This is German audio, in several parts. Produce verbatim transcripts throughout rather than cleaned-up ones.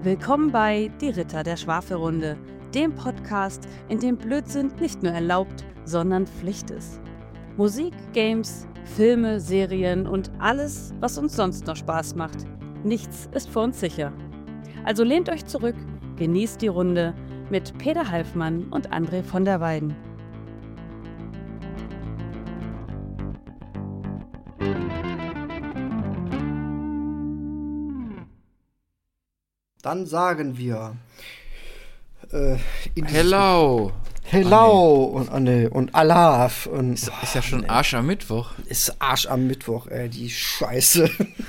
Willkommen bei Die Ritter der Schwafelrunde, dem Podcast, in dem Blödsinn nicht nur erlaubt, sondern Pflicht ist. Musik, Games, Filme, Serien und alles, was uns sonst noch Spaß macht. Nichts ist für uns sicher. Also lehnt euch zurück, genießt die Runde mit Peter Halfmann und André von der Weiden. Dann sagen wir äh, Hello. Hello und Anne und Alaf und Ist, ist ja schon Arsch am Mittwoch. Ist Arsch am Mittwoch, ey, die Scheiße.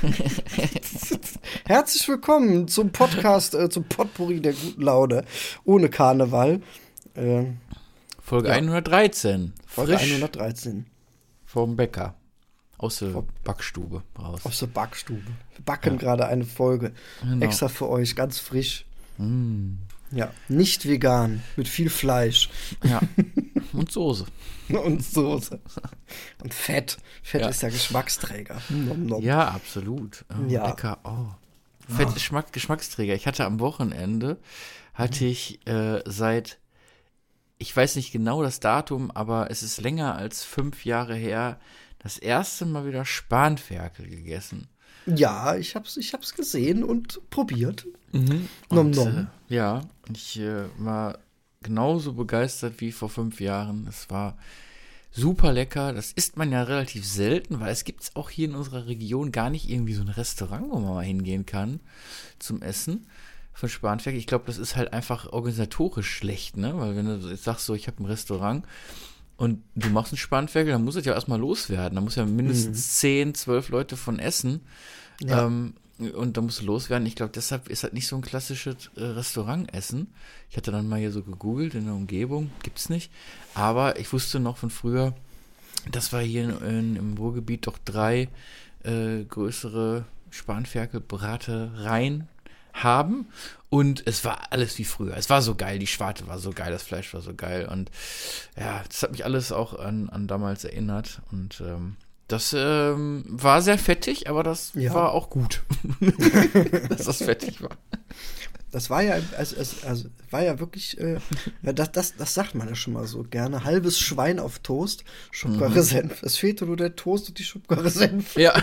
Herzlich willkommen zum Podcast, äh, zum Potpourri der guten Laune ohne Karneval. Äh, Folge ja. hundertdreizehn. Folge Frisch hundertdreizehn. vom Bäcker. Aus der Vom- Backstube raus. Aus der Backstube. Wir backen Ja. gerade eine Folge. Genau. Extra für euch, ganz frisch. Mm. Ja, nicht vegan, mit viel Fleisch Ja. Und Soße. und Soße. Und Fett. Fett Ja. ist ja Geschmacksträger. Nom, nom. Ja, absolut. Oh, Ja. Lecker. Oh. Fett ist Geschmack, Geschmacksträger. Ich hatte am Wochenende, hatte ich äh, seit, ich weiß nicht genau das Datum, aber es ist länger als fünf Jahre her, das erste Mal wieder Spanferkel gegessen. Ja, ich hab's, ich hab's gesehen und probiert. Mhm. Nom, Und, nom. Äh, ja, ich äh, war genauso begeistert wie vor fünf Jahren. Es war super lecker. Das isst man ja relativ selten, weil es gibt es auch hier in unserer Region gar nicht irgendwie so ein Restaurant, wo man mal hingehen kann zum Essen von Spanferkel. Ich glaube, das ist halt einfach organisatorisch schlecht, ne? Weil wenn du jetzt sagst, so, ich habe ein Restaurant und du machst einen Spanferkel, dann muss es ja erstmal loswerden. Da muss ja mindestens zehn, zwölf Leute von essen. Ja. Ähm, und da musst du loswerden. Ich glaube, deshalb ist halt nicht so ein klassisches äh, Restaurantessen. Ich hatte dann mal hier so gegoogelt in der Umgebung, gibt's nicht. Aber ich wusste noch von früher, dass wir hier in, in, im Ruhrgebiet doch drei äh, größere Spanferkelbratereien haben. Und es war alles wie früher. Es war so geil, die Schwarte war so geil, das Fleisch war so geil. Und ja, das hat mich alles auch an, an damals erinnert. Und ähm, das ähm, war sehr fettig, aber das Ja. war auch gut, dass das fettig war. Das war ja, also, also, also war ja wirklich, äh, ja, das, das, das sagt man ja schon mal so gerne. Halbes Schwein auf Toast, Schubkarre Senf. Es fehlte nur der Toast und die Schubkarre Senf. Ja.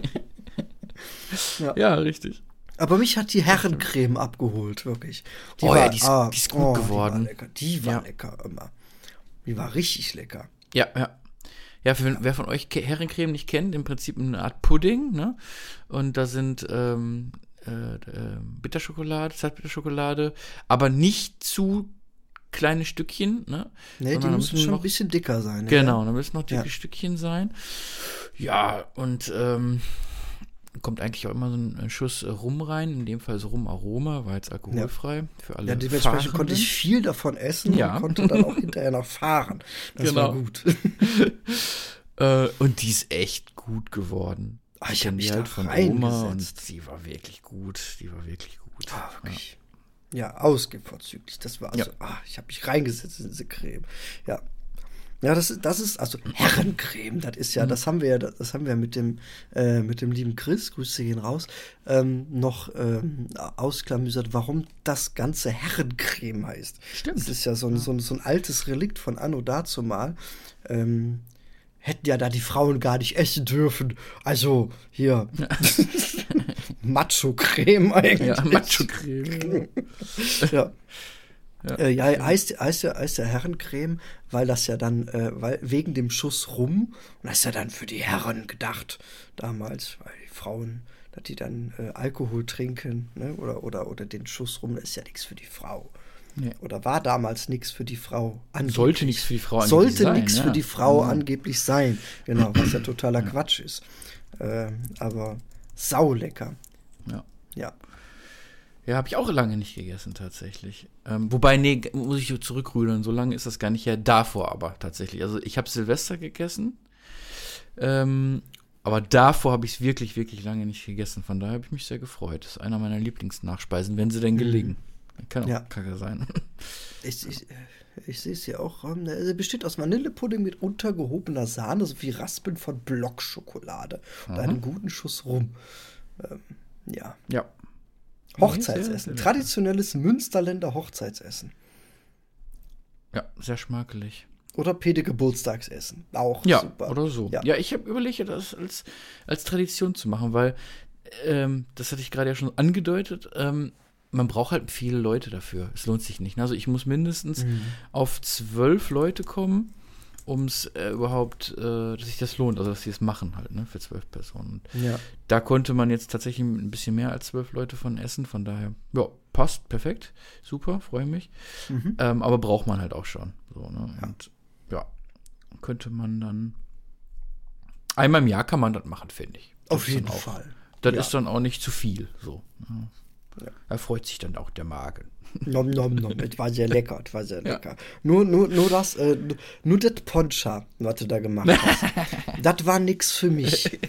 Ja. Ja, richtig. Aber mich hat die Herrencreme abgeholt, wirklich. Die Oh ja, die ist- die ist gut geworden. Die war lecker, die war Ja. lecker immer. Die war richtig lecker. Ja, ja. Ja, für, wer von euch Ke- Herrencreme nicht kennt, im Prinzip eine Art Pudding, ne? Und da sind ähm, äh, äh, Bitterschokolade, Zartbitterschokolade, aber nicht zu kleine Stückchen, ne? Nee, die Sondern da müssen müssen schon noch- ein bisschen dicker sein. ne? Genau, da müssen noch dicke Ja. Stückchen sein. Ja, und ähm, kommt eigentlich auch immer so ein Schuss Rum rein, in dem Fall so Rumaroma, war jetzt alkoholfrei für alle Ja, dementsprechend Fahrenden. konnte ich viel davon essen Ja. und konnte dann auch hinterher noch fahren. Das war Genau. gut. Äh, und die ist echt gut geworden. Ah, ich kenn hab mich die da halt von Oma und reingesetzt. die war wirklich gut. Die war wirklich gut. Ah, wirklich. Ja, ausgevorzüglich. Das war also, Ja. ah, ich habe mich reingesetzt in diese Creme. Ja. Ja, das ist, das ist, also Herrencreme, das ist ja, Mhm. das haben wir ja, das haben wir mit dem, äh, mit dem lieben Chris, Grüße gehen raus, ähm, noch ähm, ausklamüsert, warum das ganze Herrencreme heißt. Stimmt. Das ist ja so ein, so ein, so ein altes Relikt von Anno dazumal. Ähm, hätten ja da die Frauen gar nicht essen dürfen. Also, hier, Macho-Creme eigentlich. Ja, Macho-Creme. Ja. Ja. Äh, ja, heißt, heißt, ja, heißt ja Herrencreme, weil das ja dann, äh, weil wegen dem Schuss rum, und das ist ja dann für die Herren gedacht, damals, weil die Frauen, dass die dann äh, Alkohol trinken, ne, oder, oder, oder den Schuss rum, das ist ja nichts für die Frau. Nee. Oder war damals nichts für die Frau. Angeblich. Sollte nichts für die Frau angeblich Sollte sein, nichts ja. für die Frau Mhm. angeblich sein. Genau, was ja totaler Quatsch ist. Äh, aber saulecker. Ja. Ja. Ja, habe ich auch lange nicht gegessen, tatsächlich. Ähm, wobei, nee, muss ich zurückrudern, so lange ist das gar nicht her. Davor aber tatsächlich. Also ich habe Silvester gegessen, ähm, aber davor habe ich es wirklich, wirklich lange nicht gegessen. Von daher habe ich mich sehr gefreut. Das ist einer meiner Lieblingsnachspeisen, wenn sie denn gelingen. Kann auch Ja. kacke sein. Ich, ich, ich sehe es hier auch. ähm, Er besteht aus Vanillepudding mit untergehobener Sahne sowie Raspen von Blockschokolade und Aha. einem guten Schuss Rum. Ähm, ja. Ja. Hochzeitsessen. Nee, Traditionelles Münsterländer Hochzeitsessen. Ja, sehr schmackelig. Oder Pede Geburtstagsessen. Auch ja, super. Oder so. Ja, ja ich habe überlegt, das als, als Tradition zu machen, weil, ähm, das hatte ich gerade ja schon angedeutet, ähm, man braucht halt viele Leute dafür. Es lohnt sich nicht. Also ich muss mindestens mhm. auf zwölf Leute kommen, um es äh, überhaupt, äh, dass sich das lohnt, also dass sie es machen halt, ne, für zwölf Personen. Ja. Da konnte man jetzt tatsächlich ein bisschen mehr als zwölf Leute von essen, von daher, ja, passt, perfekt, super, freue mich. Mhm. Ähm, aber braucht man halt auch schon. So, ne? Ja. Und ja, könnte man dann einmal im Jahr kann man das machen, finde ich. Das Auf jeden auch, Fall. Das ja. ist dann auch nicht zu viel. So. Ne? Ja. Da freut sich dann auch der Magen. Nom, nom, nom. Es war sehr lecker, es war sehr lecker. Ja. Nur, nur, nur das, äh, nur das Poncha, was du da gemacht hast, das war nix für mich.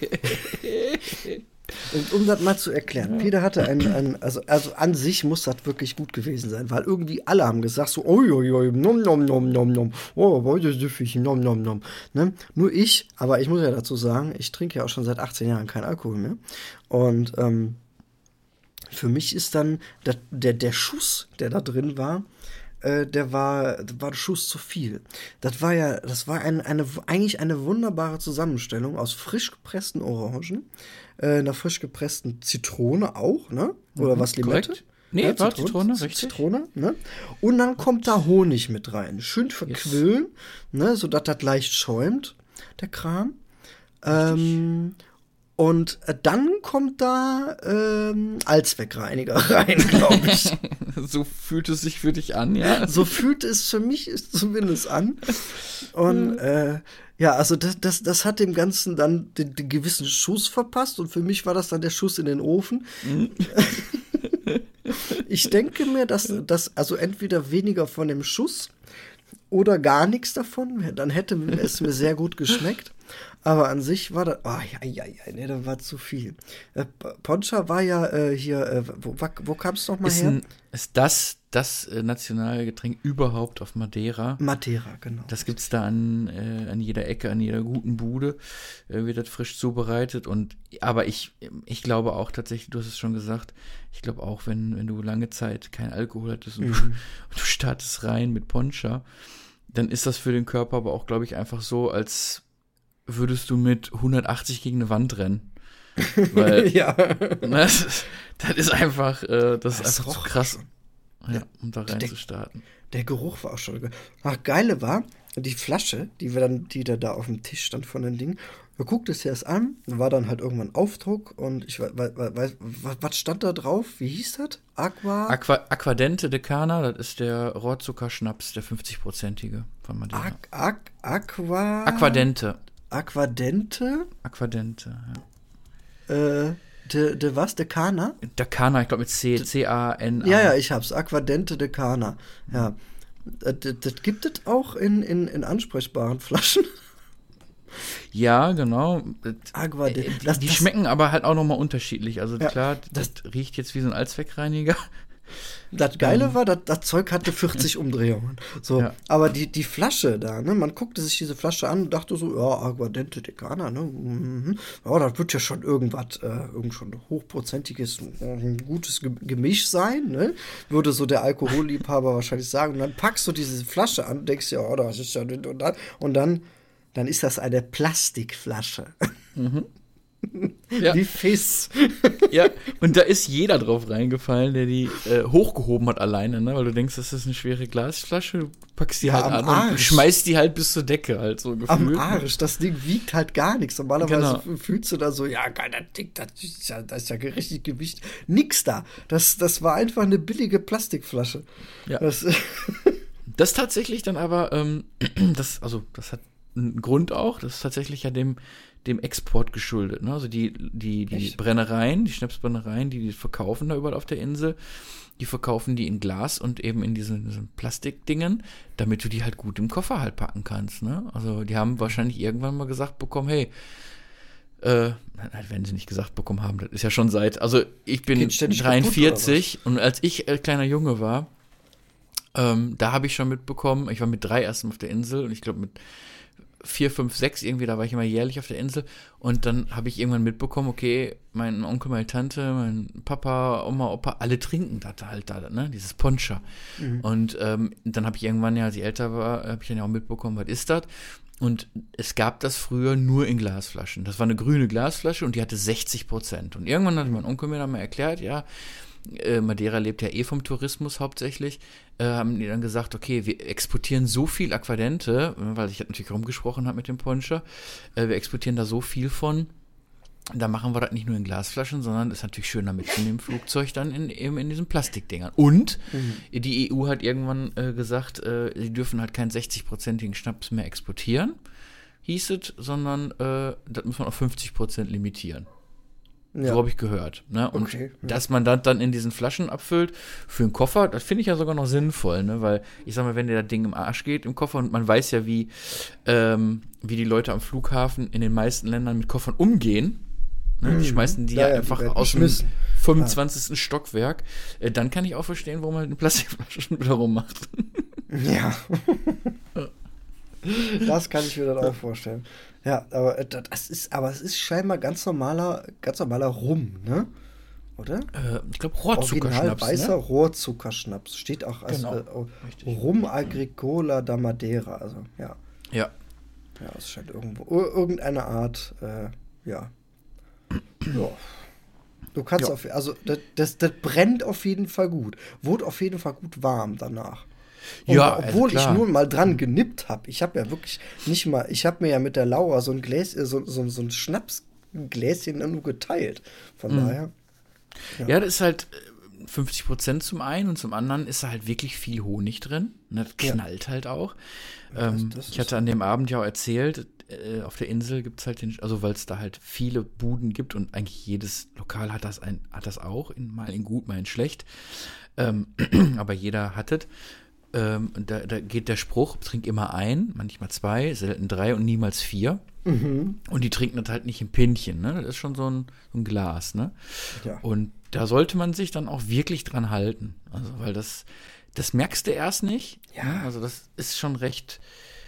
Und um das mal zu erklären, Peter hatte ein, ein also, also an sich muss das wirklich gut gewesen sein, weil irgendwie alle haben gesagt so, oi, oi, oi, nom, nom, nom, nom, nom, oh, heute süffig, nom, nom, nom. Ne? Nur ich, aber ich muss ja dazu sagen, ich trinke ja auch schon seit achtzehn Jahren keinen Alkohol mehr. Und, ähm, für mich ist dann der, der, der Schuss, der da drin war, äh, der war, der war der Schuss zu viel. Das war ja, das war ein, eine, eigentlich eine wunderbare Zusammenstellung aus frisch gepressten Orangen, äh, einer frisch gepressten Zitrone auch, ne? Oder mhm, was, Limette? Korrekt. Nee, ja, war Zitrone, Zitrone, richtig. Zitrone, ne? Und dann kommt da Honig mit rein. Schön verquillen, yes. ne? Sodass das leicht schäumt, der Kram. Ähm, Und dann kommt da ähm, Allzweckreiniger rein, glaube ich. So fühlt es sich für dich an, ja? So fühlt es für mich ist zumindest an. Und äh, ja, also das, das, das hat dem Ganzen dann den, den gewissen Schuss verpasst. Und für mich war das dann der Schuss in den Ofen. Mhm. Ich denke mir, dass das also entweder weniger von dem Schuss oder gar nichts davon, dann hätte es mir sehr gut geschmeckt. Aber an sich war das, oh, ja, ja, ja, nee, das war zu viel. Äh, Poncha war ja äh, hier, äh, wo, wo kam es nochmal her? Ein, ist das das äh, Nationalgetränk überhaupt auf Madeira? Madeira, genau. Das gibt's da an, äh, an jeder Ecke, an jeder guten Bude, äh, wird das frisch zubereitet. Und aber ich, ich glaube auch tatsächlich, du hast es schon gesagt, ich glaube auch, wenn, wenn du lange Zeit keinen Alkohol hattest und, mhm. du, und du startest rein mit Poncha, dann ist das für den Körper aber auch, glaube ich, einfach so, als würdest du mit hundertachtzig gegen eine Wand rennen. Weil, ja. Das, das ist einfach, äh, das, das ist einfach zu krass, ja, ja, um da rein der, zu starten. Der Geruch war auch schon. Ach, geile war, die Flasche, die wir dann, die da, da auf dem Tisch stand von den Dingen, wir guckten es erst an, war dann halt irgendwann Aufdruck und ich weiß, weiß, was stand da drauf? Wie hieß das? Aqua? Aqua Aquadente de Cana, das ist der Rohrzuckerschnaps, der fünfzig-prozentige von Madeira. Aqu, Aqu, Aqua? Aquadente. Aquadente? Aquadente, ja. Äh, de, de was? De Cana? De Cana, ich glaube mit C, C A N A. Ja, ja, ich hab's. Aquadente de Cana. Ja. Das, das gibt es auch in, in, in ansprechbaren Flaschen. Ja, genau. Aquadente. Die, das, die das, schmecken aber halt auch nochmal unterschiedlich. Also ja, klar, das, das riecht jetzt wie so ein Allzweckreiniger. Das Geile war, das, das Zeug hatte vierzig Umdrehungen. So, ja. Aber die, die Flasche da, ne, man guckte sich diese Flasche an und dachte so, ja, Aguardente de Cana, ne, mhm. Ja, das wird ja schon irgendwas, äh, irgend schon hochprozentiges, ein gutes Gemisch sein, ne, würde so der Alkoholliebhaber wahrscheinlich sagen. Und dann packst du diese Flasche an und denkst, ja, das ist ja, und dann, und dann, dann ist das eine Plastikflasche. Mhm. Ja. Wie Fiss. Ja, und da ist jeder drauf reingefallen, der die äh, hochgehoben hat alleine, ne? Weil du denkst, das ist eine schwere Glasflasche, du packst die ja, halt an Arsch. Und schmeißt die halt bis zur Decke halt so gefühlt. Am Arsch, das Ding wiegt halt gar nichts. Normalerweise genau. Fühlst du da so, ja, geil, das Ding, das ist ja, das ist ja richtig Gewicht. Nix da. Das, das war einfach eine billige Plastikflasche. Ja. Das, das tatsächlich dann aber, ähm, das, also das hat einen Grund auch, das ist tatsächlich ja dem dem Export geschuldet, ne? Also die, die, die Brennereien, die Schnapsbrennereien, die die verkaufen da überall auf der Insel, die verkaufen die in Glas und eben in diesen, diesen Plastikdingen, damit du die halt gut im Koffer halt packen kannst, ne? Also die haben wahrscheinlich irgendwann mal gesagt bekommen, hey, äh, wenn sie nicht gesagt bekommen haben, das ist ja schon seit, also ich bin dreiundvierzig und als ich äh, kleiner Junge war, ähm, da habe ich schon mitbekommen, ich war mit drei erst auf der Insel und ich glaube mit vier, fünf, sechs irgendwie, da war ich immer jährlich auf der Insel und dann habe ich irgendwann mitbekommen, okay, mein Onkel, meine Tante, mein Papa, Oma, Opa, alle trinken das halt da, ne, dieses Poncha. Mhm. Und ähm, dann habe ich irgendwann, ja, als ich älter war, habe ich dann ja auch mitbekommen, was ist das? Und es gab das früher nur in Glasflaschen. Das war eine grüne Glasflasche und die hatte sechzig Prozent. Und irgendwann hat mein Onkel mir dann mal erklärt, ja, äh, Madeira lebt ja eh vom Tourismus hauptsächlich, äh, haben die dann gesagt, okay, wir exportieren so viel Aquadente, weil ich natürlich rumgesprochen habe mit dem Poncha, äh, wir exportieren da so viel von, da machen wir das nicht nur in Glasflaschen, sondern ist natürlich schöner mitzunehmen im Flugzeug dann in, eben in diesen Plastikdingern. Und mhm. die E U hat irgendwann äh, gesagt, äh, sie dürfen halt keinen sechzig-prozentigen Schnaps mehr exportieren, hieß es, sondern äh, das muss man auf fünfzig Prozent limitieren. Ja. So habe ich gehört. Ne? Und okay, ja. dass man das dann in diesen Flaschen abfüllt für einen Koffer, das finde ich ja sogar noch sinnvoll, ne? Weil ich sag mal, wenn dir das Ding im Arsch geht im Koffer und man weiß ja, wie, ähm, wie die Leute am Flughafen in den meisten Ländern mit Koffern umgehen, ne? Die schmeißen die ja, ja einfach die aus dem fünfundzwanzigsten Ja. Stockwerk, äh, dann kann ich auch verstehen, warum man eine Plastikflasche wieder rummacht. Ja. Das kann ich mir dann auch vorstellen. Ja, aber das ist, aber es ist scheinbar ganz normaler, ganz normaler Rum, ne? Oder? Äh, ich glaube Rohrzuckerschnaps. Original weißer ne? Rohrzuckerschnaps. Steht auch als genau. äh, Rum Agricola da Madeira. Also, ja. Ja. Ja, es scheint irgendwo, irgendeine Art, äh, ja. ja. Du kannst ja. auf, also das, das, das brennt auf jeden Fall gut. Wurde auf jeden Fall gut warm danach. Und ja, obwohl also ich nun mal dran genippt habe. Ich habe ja wirklich nicht mal, ich habe mir ja mit der Laura so ein Gläs, so, so, so ein Schnapsgläschen nur geteilt. Von mhm. daher. Ja. ja, das ist halt fünfzig Prozent zum einen und zum anderen ist da halt wirklich viel Honig drin. Ne? Das knallt ja. halt auch. Ähm, das, das ich hatte an dem Abend ja auch erzählt, äh, auf der Insel gibt es halt den, also weil es da halt viele Buden gibt und eigentlich jedes Lokal hat das, ein, hat das auch, in, mal in gut, mal in schlecht. Ähm, aber jeder hat es. Ähm, da, da geht der Spruch, trink immer ein, manchmal zwei, selten drei und niemals vier. Mhm. Und die trinken das halt nicht im Pinchen, ne? Das ist schon so ein, so ein Glas, ne? Ja. Und da sollte man sich dann auch wirklich dran halten. Also, weil das, das merkst du erst nicht. Ja. Also, das ist schon recht,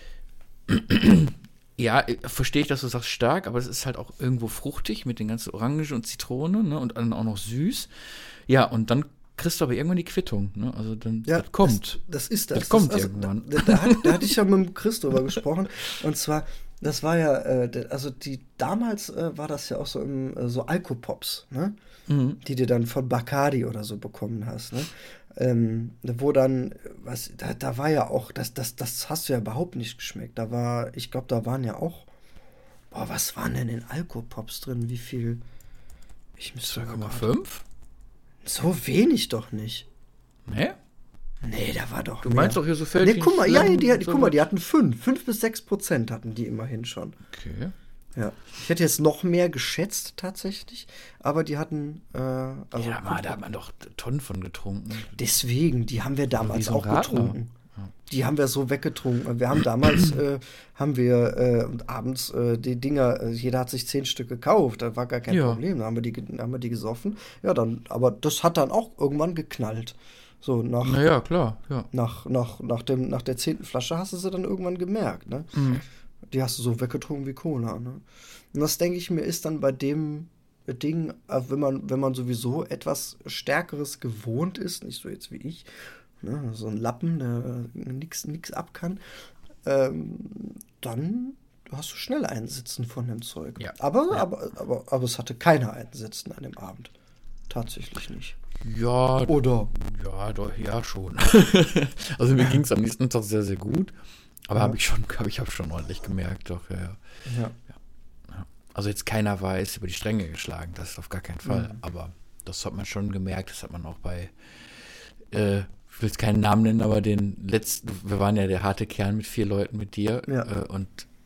ja, verstehe ich, dass du sagst stark, aber es ist halt auch irgendwo fruchtig mit den ganzen Orange und Zitrone, ne? Und dann auch noch süß. Ja, und dann kriegst du aber irgendwann die Quittung, ne? Also dann ja, das kommt. Das, das ist das. Das kommt das, also, irgendwann. Da, da, hat, da hatte ich ja mit dem Chris drüber gesprochen. Und zwar, das war ja, äh, also die damals äh, war das ja auch so im äh, so Alkopops, ne? Mhm. Die du dann von Bacardi oder so bekommen hast, ne? Ähm, wo dann, was, da, da war ja auch, das, das, das hast du ja überhaupt nicht geschmeckt. Da war, ich glaube, da waren ja auch, boah, was waren denn in Alkopops drin? Wie viel? Ich zwei Komma fünf? So wenig doch nicht. Nee? Nee, da war doch Du mehr. meinst doch hier so Feldchen. Nee, guck mal, ja, die, die, so guck mal, die hatten fünf. Fünf bis sechs Prozent hatten die immerhin schon. Okay. Ja. Ich hätte jetzt noch mehr geschätzt tatsächlich, aber die hatten, äh, also. Ja, man, da hat man doch Tonnen von getrunken. Deswegen, die haben wir damals so auch getrunken. Ja. Die haben wir so weggetrunken. Wir haben damals, äh, haben wir äh, abends äh, die Dinger, äh, jeder hat sich zehn Stück gekauft, da war gar kein ja. Problem. Da haben wir die, haben wir die gesoffen. Ja, dann, aber das hat dann auch irgendwann geknallt. So nach, Na ja, klar, ja. Nach, nach, nach, dem, nach der zehnten Flasche hast du sie dann irgendwann gemerkt, ne? Mhm. Die hast du so weggetrunken wie Cola, ne? Und das, denke ich mir, ist dann bei dem Ding, wenn man, wenn man sowieso etwas Stärkeres gewohnt ist, nicht so jetzt wie ich, ne, so ein Lappen, der nix, nix ab kann, ähm, dann hast du schnell Einsitzen von dem Zeug. Ja. Aber, ja. aber, aber, aber es hatte keiner Einsitzen an dem Abend. Tatsächlich nicht. Ja. Oder? Ja, doch, ja, schon. Also mir ging es am nächsten Tag sehr, sehr gut. Aber ja. habe ich schon, habe ich hab schon ordentlich gemerkt, doch, ja, ja. ja. ja. Also jetzt keiner war jetzt über die Stränge geschlagen, das ist auf gar keinen Fall. Mhm. Aber das hat man schon gemerkt, das hat man auch bei, äh, ich will jetzt keinen Namen nennen, aber den letzten, wir waren ja der harte Kern mit vier Leuten mit dir ja. äh, und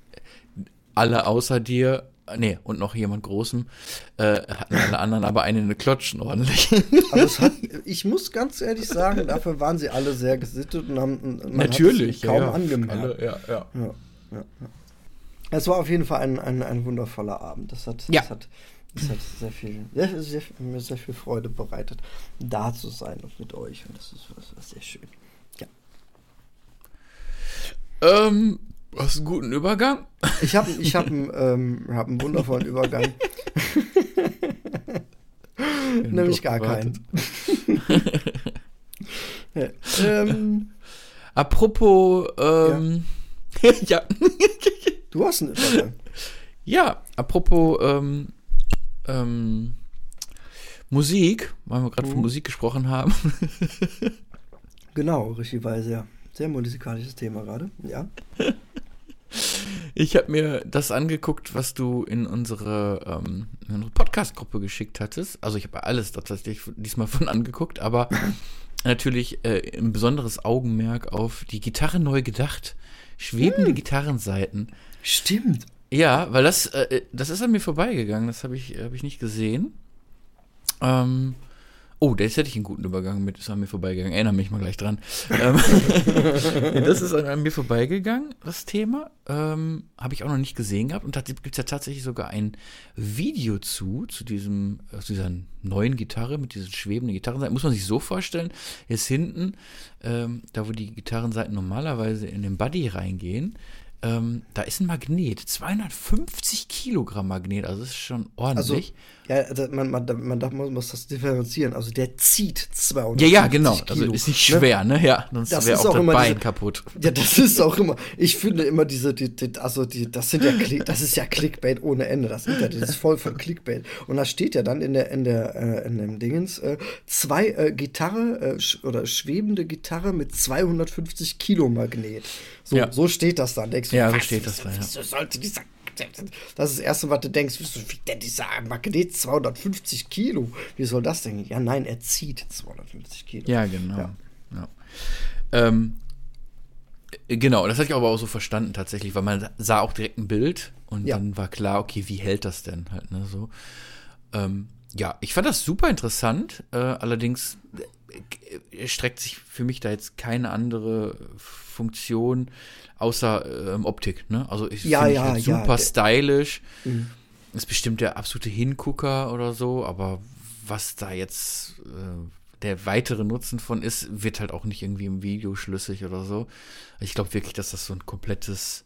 alle außer dir, nee, und noch jemand Großem, äh, hatten alle anderen aber einen in den Klotschen ordentlich. Aber es hat, ich muss ganz ehrlich sagen, dafür waren sie alle sehr gesittet und haben man natürlich hat es kaum ja, angemerkt. Alle, ja, ja. Ja, ja, ja. Es war auf jeden Fall ein, ein, ein wundervoller Abend. Das hat, ja. das hat, das hat sehr viel, sehr, sehr, mir sehr viel Freude bereitet, da zu sein und mit euch. Und das ist das war sehr schön. Ja. Ähm, Du hast einen guten Übergang. Ich habe ich hab einen, ähm, hab einen wundervollen Übergang. Nämlich gar keinen. ja, ähm, Apropos, ähm, ja. ja. Du hast einen Übergang. Ja, apropos, ähm, ähm, Musik, weil wir gerade mhm. von Musik gesprochen haben. Genau, richtigerweise, ja. Sehr musikalisches Thema gerade, ja. Ich habe mir das angeguckt, was du in unsere, ähm, in unsere Podcast-Gruppe geschickt hattest. Also ich habe alles tatsächlich diesmal von angeguckt, aber natürlich äh, ein besonderes Augenmerk auf die Gitarre neu gedacht. Schwebende hm. Gitarrenseiten. Stimmt. Ja, weil das, äh, das ist an mir vorbeigegangen. Das habe ich, hab ich nicht gesehen. Ähm, oh, jetzt hätte ich einen guten Übergang mit, ist an mir vorbeigegangen. Erinnere mich mal gleich dran. ähm, das ist an, an mir vorbeigegangen, das Thema. Ähm, habe ich auch noch nicht gesehen gehabt. Und da gibt es ja tatsächlich sogar ein Video zu, zu diesem, zu dieser neuen Gitarre mit diesen schwebenden Gitarrenseiten. Muss man sich so vorstellen, jetzt hinten, ähm, da wo die Gitarrenseiten normalerweise in den Body reingehen, Ähm, da ist ein Magnet, zweihundertfünfzig Kilogramm Magnet, also das ist schon ordentlich. Also, ja, man, man, man, man muss das differenzieren, also der zieht zweihundertfünfzig Ja, ja, genau, Kilo, also ist nicht schwer, ne, ne? Ja, sonst wäre auch, auch das Bein diese, kaputt. Ja, das ist auch immer, ich finde immer diese, die, die, also die, das sind ja, das ist ja Clickbait ohne Ende, das Internet ist voll von Clickbait und da steht ja dann in der, in der, äh, in dem Dingens, äh, zwei äh, Gitarre, äh, sch- oder schwebende Gitarre mit zweihundertfünfzig Kilo Magnet. So, ja. so steht das dann. Denkst du, ja, was, so steht das wieso, da, ja. wieso sollte dieser, das ist das Erste, was du denkst, wie denn dieser Magnet zweihundertfünfzig Kilo? Wie soll das denn? Ja, nein, er zieht zweihundertfünfzig Kilo. Ja, genau. Ja. Ja. Ähm, genau, das hatte ich aber auch so verstanden tatsächlich, weil man sah auch direkt ein Bild und ja. dann war klar, okay, wie hält das denn halt, ne, so. Ähm, ja, ich fand das super interessant, äh, allerdings äh, streckt sich für mich da jetzt keine andere Funktion außer ähm, Optik, ne? Also ich ja, finde ja, halt super ja. stylisch. Mhm. Ist bestimmt der absolute Hingucker oder so, aber was da jetzt äh, der weitere Nutzen von ist, wird halt auch nicht irgendwie im Video schlüssig oder so. Ich glaube wirklich, dass das so ein komplettes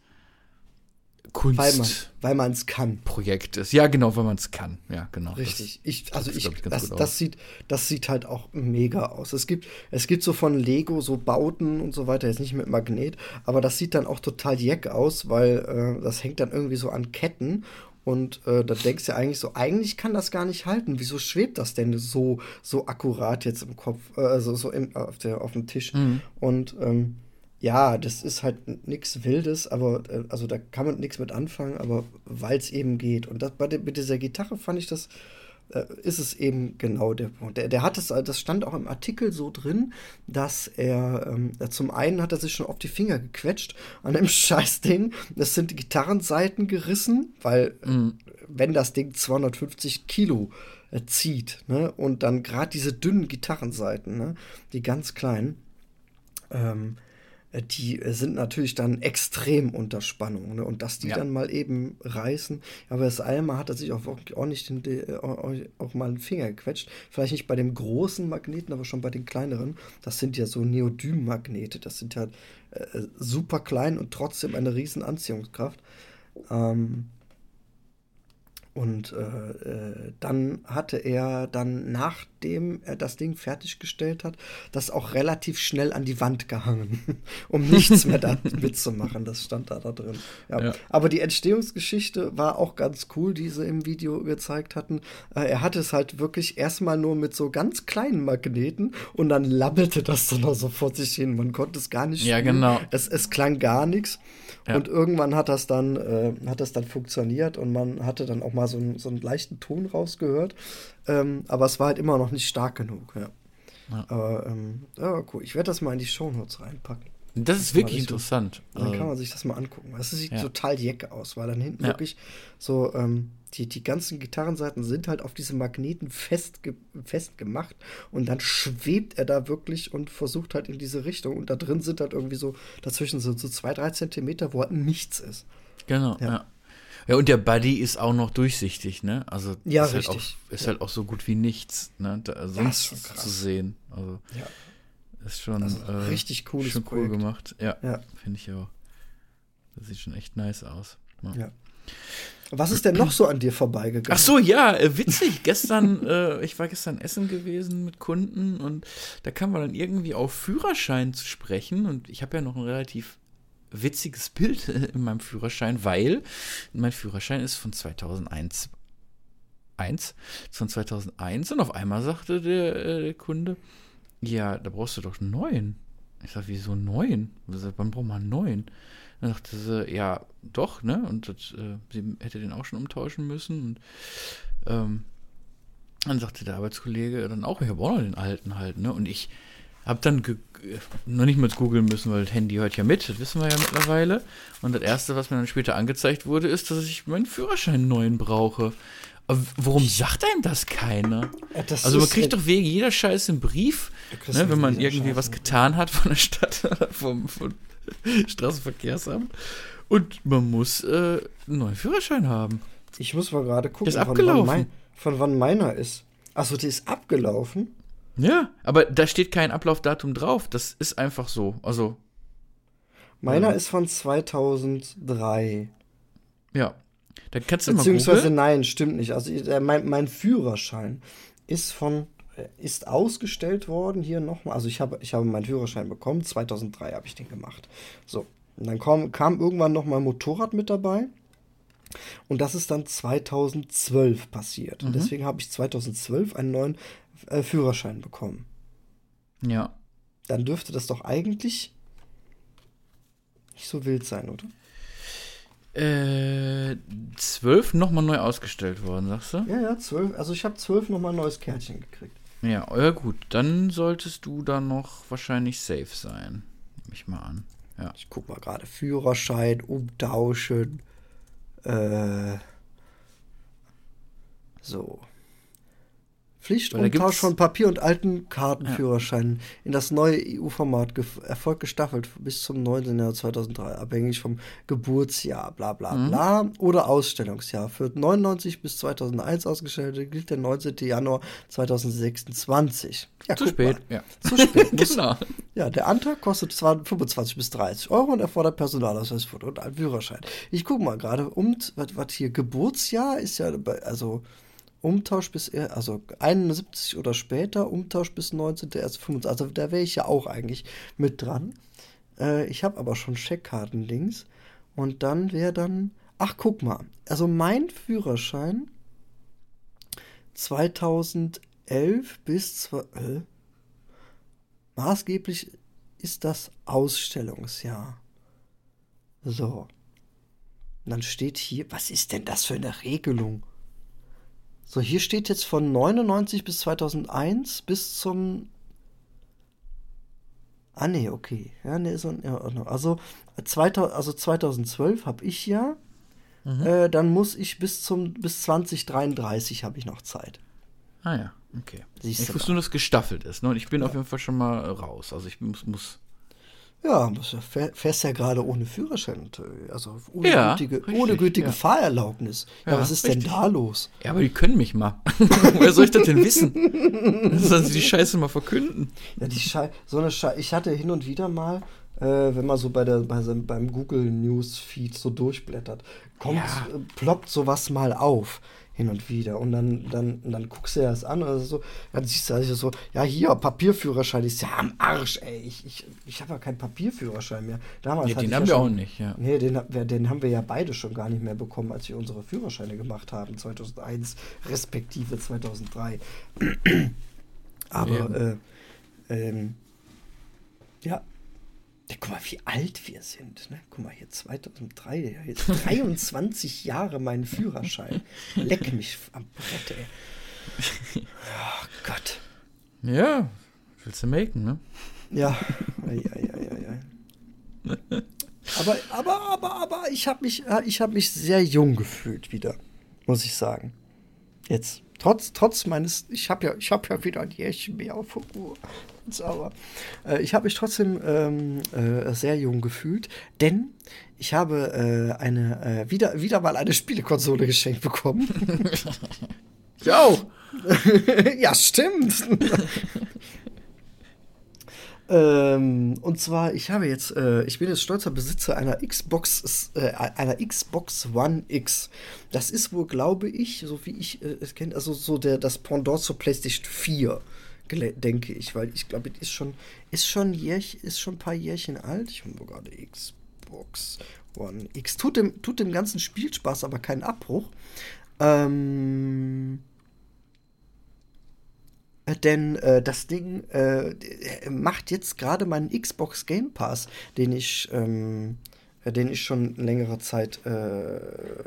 Kunst weil man weil man es kann Projekt ist. Ja, genau, weil man es kann. Ja, genau. Richtig. Das, ich also ich, ich das, das sieht das sieht halt auch mega aus. Es gibt es gibt so von Lego so Bauten und so weiter, jetzt nicht mit Magnet, aber das sieht dann auch total jeck aus, weil äh, das hängt dann irgendwie so an Ketten und äh, da denkst du eigentlich so, eigentlich kann das gar nicht halten. Wieso schwebt das denn so so akkurat jetzt im Kopf, äh, also so im, auf der auf dem Tisch mhm. und ähm, ja, das ist halt nichts Wildes, aber äh, also da kann man nichts mit anfangen, aber weil es eben geht. Und das, bei der, mit dieser Gitarre fand ich das, äh, ist es eben genau der Punkt. Der, der hat es, das stand auch im Artikel so drin, dass er, ähm, zum einen hat er sich schon auf die Finger gequetscht an dem Scheißding. Das sind die Gitarrenseiten gerissen, weil mhm. wenn das Ding zweihundertfünfzig Kilo äh, zieht, ne, und dann gerade diese dünnen Gitarrenseiten, ne, die ganz kleinen, ähm, die sind natürlich dann extrem unter Spannung, ne? Und dass die ja. dann mal eben reißen. Aber das Alma hat er sich auch ordentlich den, auch mal einen Finger gequetscht. Vielleicht nicht bei den großen Magneten, aber schon bei den kleineren. Das sind ja so Neodym-Magnete. Das sind ja äh, super klein und trotzdem eine riesen Anziehungskraft. Ähm, Und äh, äh, dann hatte er dann, nachdem er das Ding fertiggestellt hat, das auch relativ schnell an die Wand gehangen, um nichts mehr da mitzumachen. Das stand da, da drin. Ja. Ja. Aber die Entstehungsgeschichte war auch ganz cool, die sie im Video gezeigt hatten. Äh, er hatte es halt wirklich erstmal nur mit so ganz kleinen Magneten und dann labbelte das dann noch so vor sich hin. Man konnte es gar nicht Ja, spielen. genau. Es, es klang gar nichts. Ja. Und irgendwann hat das dann äh, hat das dann funktioniert und man hatte dann auch mal so, ein, so einen leichten Ton rausgehört. Ähm, aber es war halt immer noch nicht stark genug. Ja. Ja. Aber ähm, ja, cool. Ich werde das mal in die Shownotes reinpacken. Das ist wirklich interessant. So, dann kann man sich das mal angucken. Das sieht ja. total jeck aus, weil dann hinten ja. wirklich so ähm, die, die ganzen Gitarrenseiten sind halt auf diese Magneten festge- festgemacht und dann schwebt er da wirklich und versucht halt in diese Richtung und da drin sind halt irgendwie so dazwischen so, so zwei, drei Zentimeter, wo halt nichts ist. Genau, ja. ja. Ja, und der Buddy ist auch noch durchsichtig, ne? Also ja, ist, richtig. Halt auch, ist ja. halt auch so gut wie nichts, ne? Da, sonst ja, zu sehen. Also ja. ist schon also, äh, richtig cooles schon cool Projekt. gemacht. Ja, ja. finde ich auch. Das sieht schon echt nice aus. Ja. Ja. Was ist denn noch so an dir vorbeigegangen? Ach so, ja, äh, witzig. Gestern, äh, ich war gestern essen gewesen mit Kunden und da kam man dann irgendwie auf Führerschein zu sprechen und ich habe ja noch ein relativ witziges Bild in meinem Führerschein, weil mein Führerschein ist von zweitausendeins. Eins, von zweitausendeins und auf einmal sagte der, äh, der Kunde, ja, da brauchst du doch einen neuen. Ich sag, wieso einen neuen? Wann braucht man einen neuen? Dann sagte sie, ja, doch, ne? Und das, äh, sie hätte den auch schon umtauschen müssen. Und ähm, dann sagte der Arbeitskollege dann auch, ich habe auch noch den alten halt, ne? Und ich habe dann ge- noch nicht mal googeln müssen, weil das Handy hört ja mit, das wissen wir ja mittlerweile. Und das Erste, was mir dann später angezeigt wurde, ist, dass ich meinen Führerschein neuen brauche. Aber warum sagt einem das keiner? Ja, das also man ist, kriegt äh, doch wegen jeder Scheiße einen Brief, ne, wenn man irgendwie was getan hat von der Stadt oder vom, vom Straßenverkehrsamt. Und man muss äh, einen neuen Führerschein haben. Ich muss mal gerade gucken, Der ist von, wann abgelaufen. mein, von wann meiner ist. Achso, die ist abgelaufen? Ja, aber da steht kein Ablaufdatum drauf. Das ist einfach so. Also, Meiner Ähm. ist von zweitausenddrei. ja. Da kannst du mal Beziehungsweise googeln. nein, stimmt nicht. Also äh, mein, mein Führerschein ist von äh, ist ausgestellt worden hier nochmal. Also ich habe ich habe meinen Führerschein bekommen. zweitausenddrei habe ich den gemacht. So, und dann kam, kam irgendwann noch mal Motorrad mit dabei. Und das ist dann zweitausendzwölf passiert. Und Mhm. deswegen habe ich zweitausendzwölf einen neuen äh, Führerschein bekommen. Ja. Dann dürfte das doch eigentlich nicht so wild sein, oder? Äh, zwölf nochmal neu ausgestellt worden, sagst du? Ja, ja, zwölf. Also ich habe zwölf nochmal ein neues Kärtchen gekriegt. Ja, ja gut. Dann solltest du da noch wahrscheinlich safe sein. Nehme ich mal an. Ja. Ich guck mal gerade. Führerschein, umtauschen. Äh, so. Weil da Pflichtumtausch gibt's- von Papier- und alten Kartenführerscheinen in das neue E U-Format gef- erfolgt gestaffelt bis zum neunten Januar zweitausenddrei, abhängig vom Geburtsjahr, bla bla Mhm. bla, oder Ausstellungsjahr. Für neunundneunzig bis zweitausendeins ausgestellte gilt der neunzehnten Januar zweitausendsechsundzwanzig. Ja, Zu guck spät. mal. Ja. Zu spät. Muss- Genau. Ja, der Antrag kostet zwar fünfundzwanzig bis dreißig Euro und erfordert Personalausweisfoto und einen Führerschein. Ich gucke mal gerade, um, was, was hier, Geburtsjahr ist ja, bei- also Umtausch bis, er- also einundsiebzig oder später, Umtausch bis neunzehnten ersten fünfundzwanzig, also da wäre ich ja auch eigentlich mit dran. Äh, ich habe aber schon Scheckkarten-Links und dann wäre dann, ach guck mal, also mein Führerschein zweitausendelf bis, zwei- äh, maßgeblich ist das Ausstellungsjahr. So. Und dann steht hier, was ist denn das für eine Regelung? So, hier steht jetzt von neunundneunzig bis zweitausendeins bis zum. Ah, nee, okay. Ja, nee, ist in Ordnung. Also, zweitausend, also zweitausendzwölf habe ich ja. Äh, dann muss ich bis zum bis zweitausenddreiunddreißig habe ich noch Zeit. Ah ja, okay. Siehst Ich du wusste nur, dass es gestaffelt ist. Ne? Und ich bin auf jeden Fall schon mal raus. Also ich muss, muss Ja, du fähr- fährst ja gerade ohne Führerschein, also ohne Ja, gültige, richtig, ohne gültige ja. Fahrerlaubnis. Ja, Ja, was ist richtig. denn da los? Ja, aber die können mich mal. Woher soll ich das denn wissen? Sollen sie die Scheiße mal verkünden? Ja, die Schei so eine Schei ich hatte hin und wieder mal, äh, wenn man so bei der, bei seinem, beim Google News Feed so durchblättert, kommt, Ja. äh, ploppt sowas mal auf. Hin und wieder. Und dann, dann, und dann guckst du dir das an und so, dann siehst du also so, ja, hier, Papierführerschein ist ja am Arsch, ey. Ich, ich, ich habe ja keinen Papierführerschein mehr. Damals Ja, hatte den ich haben ja wir schon, auch nicht, ja. Nee, den, hab- den haben wir ja beide schon gar nicht mehr bekommen, als wir unsere Führerscheine gemacht haben, zweitausendeins respektive zweitausenddrei. Aber, äh, ähm, ja. Ja, guck mal, wie alt wir sind. Ne? Guck mal, hier zweitausenddrei, ja, jetzt dreiundzwanzig Jahre mein Führerschein. Leck mich am Brett, ey. Oh Gott. Ja, willst du machen, ne? Ja. Ei, ei, ei, ei, ei. Aber, aber, aber, aber, ich habe mich, äh, ich hab mich sehr jung gefühlt wieder, muss ich sagen. Jetzt. Trotz, trotz meines, ich habe ja, ich habe ja wieder ein Jährchen mehr auf der Uhr. Aber äh, ich habe mich trotzdem ähm, äh, sehr jung gefühlt, denn ich habe äh, eine äh, wieder, wieder mal eine Spielekonsole geschenkt bekommen. Ich auch. Ja, stimmt. Ähm, und zwar, ich habe jetzt, äh, ich bin jetzt stolzer Besitzer einer Xbox, äh, einer Xbox One X. Das ist wohl, glaube ich, so wie ich äh, es kenne, also so der, das Pendant zur PlayStation vier, gele- denke ich, weil ich glaube, ist schon, ist schon Jährch, ist schon ein paar Jährchen alt. Ich habe gerade Xbox One X. Tut dem, tut dem ganzen Spielspaß aber keinen Abbruch. Ähm. Denn äh, das Ding äh, macht jetzt gerade meinen Xbox Game Pass, den ich, ähm, den ich schon längere Zeit äh,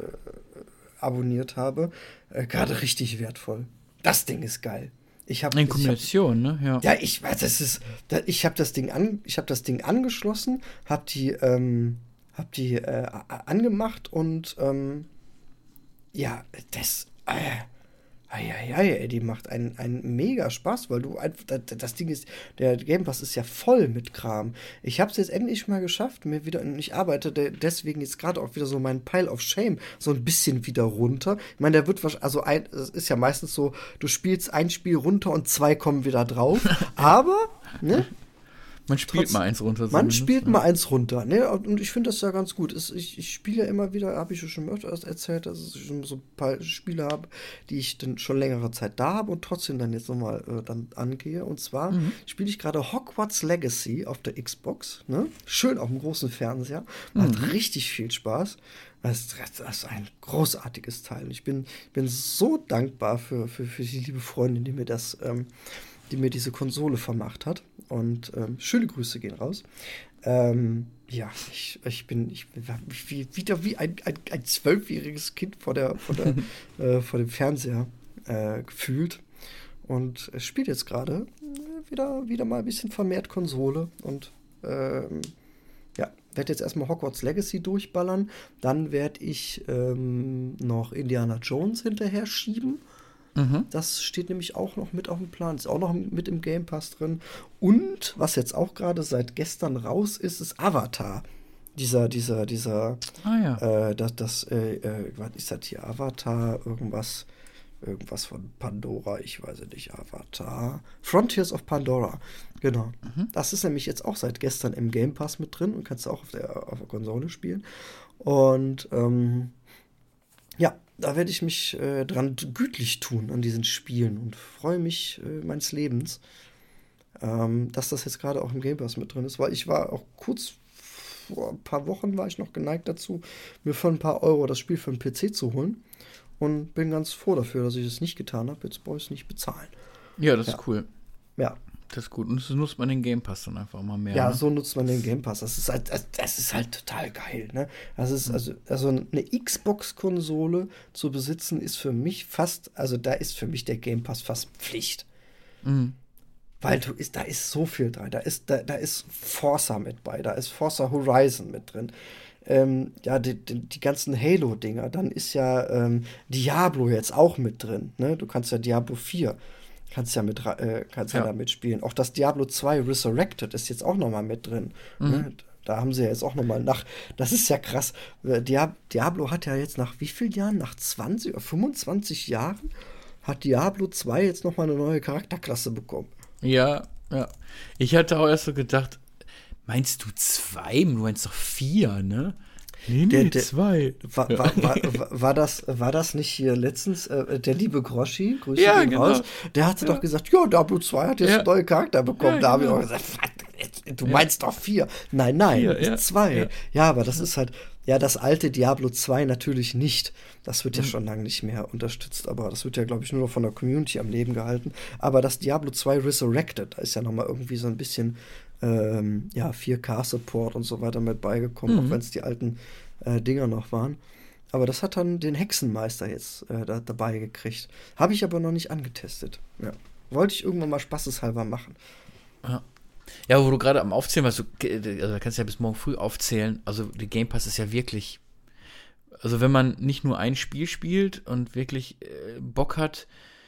abonniert habe, äh, gerade richtig wertvoll. Das Ding ist geil. Ich habe In Kombination, ne? Ja. Ja, ich weiß, das ist, da, ich habe das Ding an, ich habe das Ding angeschlossen, habe die, ähm, hab die äh, angemacht und ähm, ja, das. Äh, Eieiei, die macht einen, einen mega Spaß, weil du einfach, das, das Ding ist, der Game Pass ist ja voll mit Kram. Ich habe es jetzt endlich mal geschafft, mir wieder, und ich arbeite deswegen jetzt gerade auch wieder so mein Pile of Shame so ein bisschen wieder runter. Ich meine, der wird wahrscheinlich, also ein, es ist ja meistens so, du spielst ein Spiel runter und zwei kommen wieder drauf, aber, ne? Man spielt Trotz, mal eins runter. Man spielt ne? mal eins runter, ne? Und ich finde das ja ganz gut. Ich, ich spiele ja immer wieder, habe ich schon öfters erzählt, dass ich schon so ein paar Spiele habe, die ich dann schon längere Zeit da habe und trotzdem dann jetzt nochmal äh, dann angehe. Und zwar mhm. spiele ich gerade Hogwarts Legacy auf der Xbox, ne? Schön auf dem großen Fernseher. Macht mhm. richtig viel Spaß. Das, das ist ein großartiges Teil. Ich bin, bin so dankbar für, für, für die liebe Freundin, die mir das ähm, die mir diese Konsole vermacht hat. Und ähm, schöne Grüße gehen raus. Ähm, ja, ich, ich bin ich bin wie, wieder wie ein, ein, ein zwölfjähriges Kind vor, der, vor, der, äh, vor dem Fernseher äh, gefühlt. Und spiele jetzt gerade wieder, wieder mal ein bisschen vermehrt Konsole. Und ähm, ja, werde jetzt erstmal Hogwarts Legacy durchballern. Dann werde ich ähm, noch Indiana Jones hinterher schieben. Mhm. Das steht nämlich auch noch mit auf dem Plan. Ist auch noch mit im Game Pass drin. Und was jetzt auch gerade seit gestern raus ist, ist Avatar. Dieser, dieser, dieser, ah, ja. äh, das, das, äh, äh, was ist das hier? Avatar, irgendwas, irgendwas von Pandora, ich weiß nicht, Avatar. Frontiers of Pandora, genau. Mhm. Das ist nämlich jetzt auch seit gestern im Game Pass mit drin und kannst auch auf der, auf der Konsole spielen. Und, ähm, ja, da werde ich mich äh, dran gütlich tun an diesen Spielen und freue mich äh, meines Lebens, ähm, dass das jetzt gerade auch im Game Pass mit drin ist, weil ich war auch kurz vor ein paar Wochen war ich noch geneigt dazu, mir für ein paar Euro das Spiel für den P C zu holen und bin ganz froh dafür, dass ich es nicht getan habe. Jetzt brauche ich es nicht bezahlen. Ja, das ja. ist cool. Ja. Das ist gut. Und so nutzt man den Game Pass dann einfach mal mehr. Ja, ne? so nutzt man den Game Pass. Das ist halt, das, das ist halt total geil, ne? Das ist, also, also eine Xbox-Konsole zu besitzen, ist für mich fast, also da ist für mich der Game Pass fast Pflicht. Mhm. Weil du ist, da ist so viel drin. Da ist, da, da ist Forza mit bei, da ist Forza Horizon mit drin. Ähm, ja, die, die, die ganzen Halo-Dinger. Dann ist ja ähm, Diablo jetzt auch mit drin, ne? Du kannst ja Diablo vier Kannst ja mit äh, kannst ja. ja da mitspielen. Auch das Diablo zwei Resurrected ist jetzt auch noch mal mit drin. Mhm. Ne? Da haben sie ja jetzt auch noch mal nach. Das ist ja krass. Diab- Diablo hat ja jetzt nach wie vielen Jahren? Nach zwanzig oder fünfundzwanzig Jahren hat Diablo zwei jetzt noch mal eine neue Charakterklasse bekommen. Ja, ja. Ich hatte auch erst so gedacht, meinst du zwei? Du meinst doch vier, ne? Nee, nee, der, zwei. War, war, war, war, das, war das nicht hier letztens äh, der liebe Groschi? Grüße ja, gehen genau. raus. Der hatte ja. doch gesagt, ja, Diablo zwei hat jetzt ja. einen neuen Charakter bekommen. Ja, da habe genau. ich auch gesagt, du meinst ja. doch vier. Nein, nein, vier, ja. zwei. Ja. ja, aber das ist halt, ja, das alte Diablo zwei natürlich nicht. Das wird ja mhm. schon lange nicht mehr unterstützt, aber das wird ja, glaube ich, nur noch von der Community am Leben gehalten. Aber das Diablo zwei Resurrected, da ist ja noch mal irgendwie so ein bisschen Ähm, ja, vier K-Support und so weiter mit beigekommen, mhm. auch wenn es die alten äh, Dinger noch waren. Aber das hat dann den Hexenmeister jetzt äh, da, dabei gekriegt. Habe ich aber noch nicht angetestet. Ja. Wollte ich irgendwann mal spaßeshalber machen. Ja, ja, wo du gerade am Aufzählen warst, du also, kannst ja bis morgen früh aufzählen. Also der Game Pass ist ja wirklich, also wenn man nicht nur ein Spiel spielt und wirklich äh, Bock hat,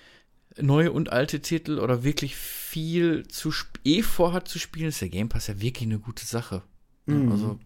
neue und alte Titel oder wirklich viel zu sp- eh vorhat zu spielen, ist der Game Pass ja wirklich eine gute Sache. Mhm. Also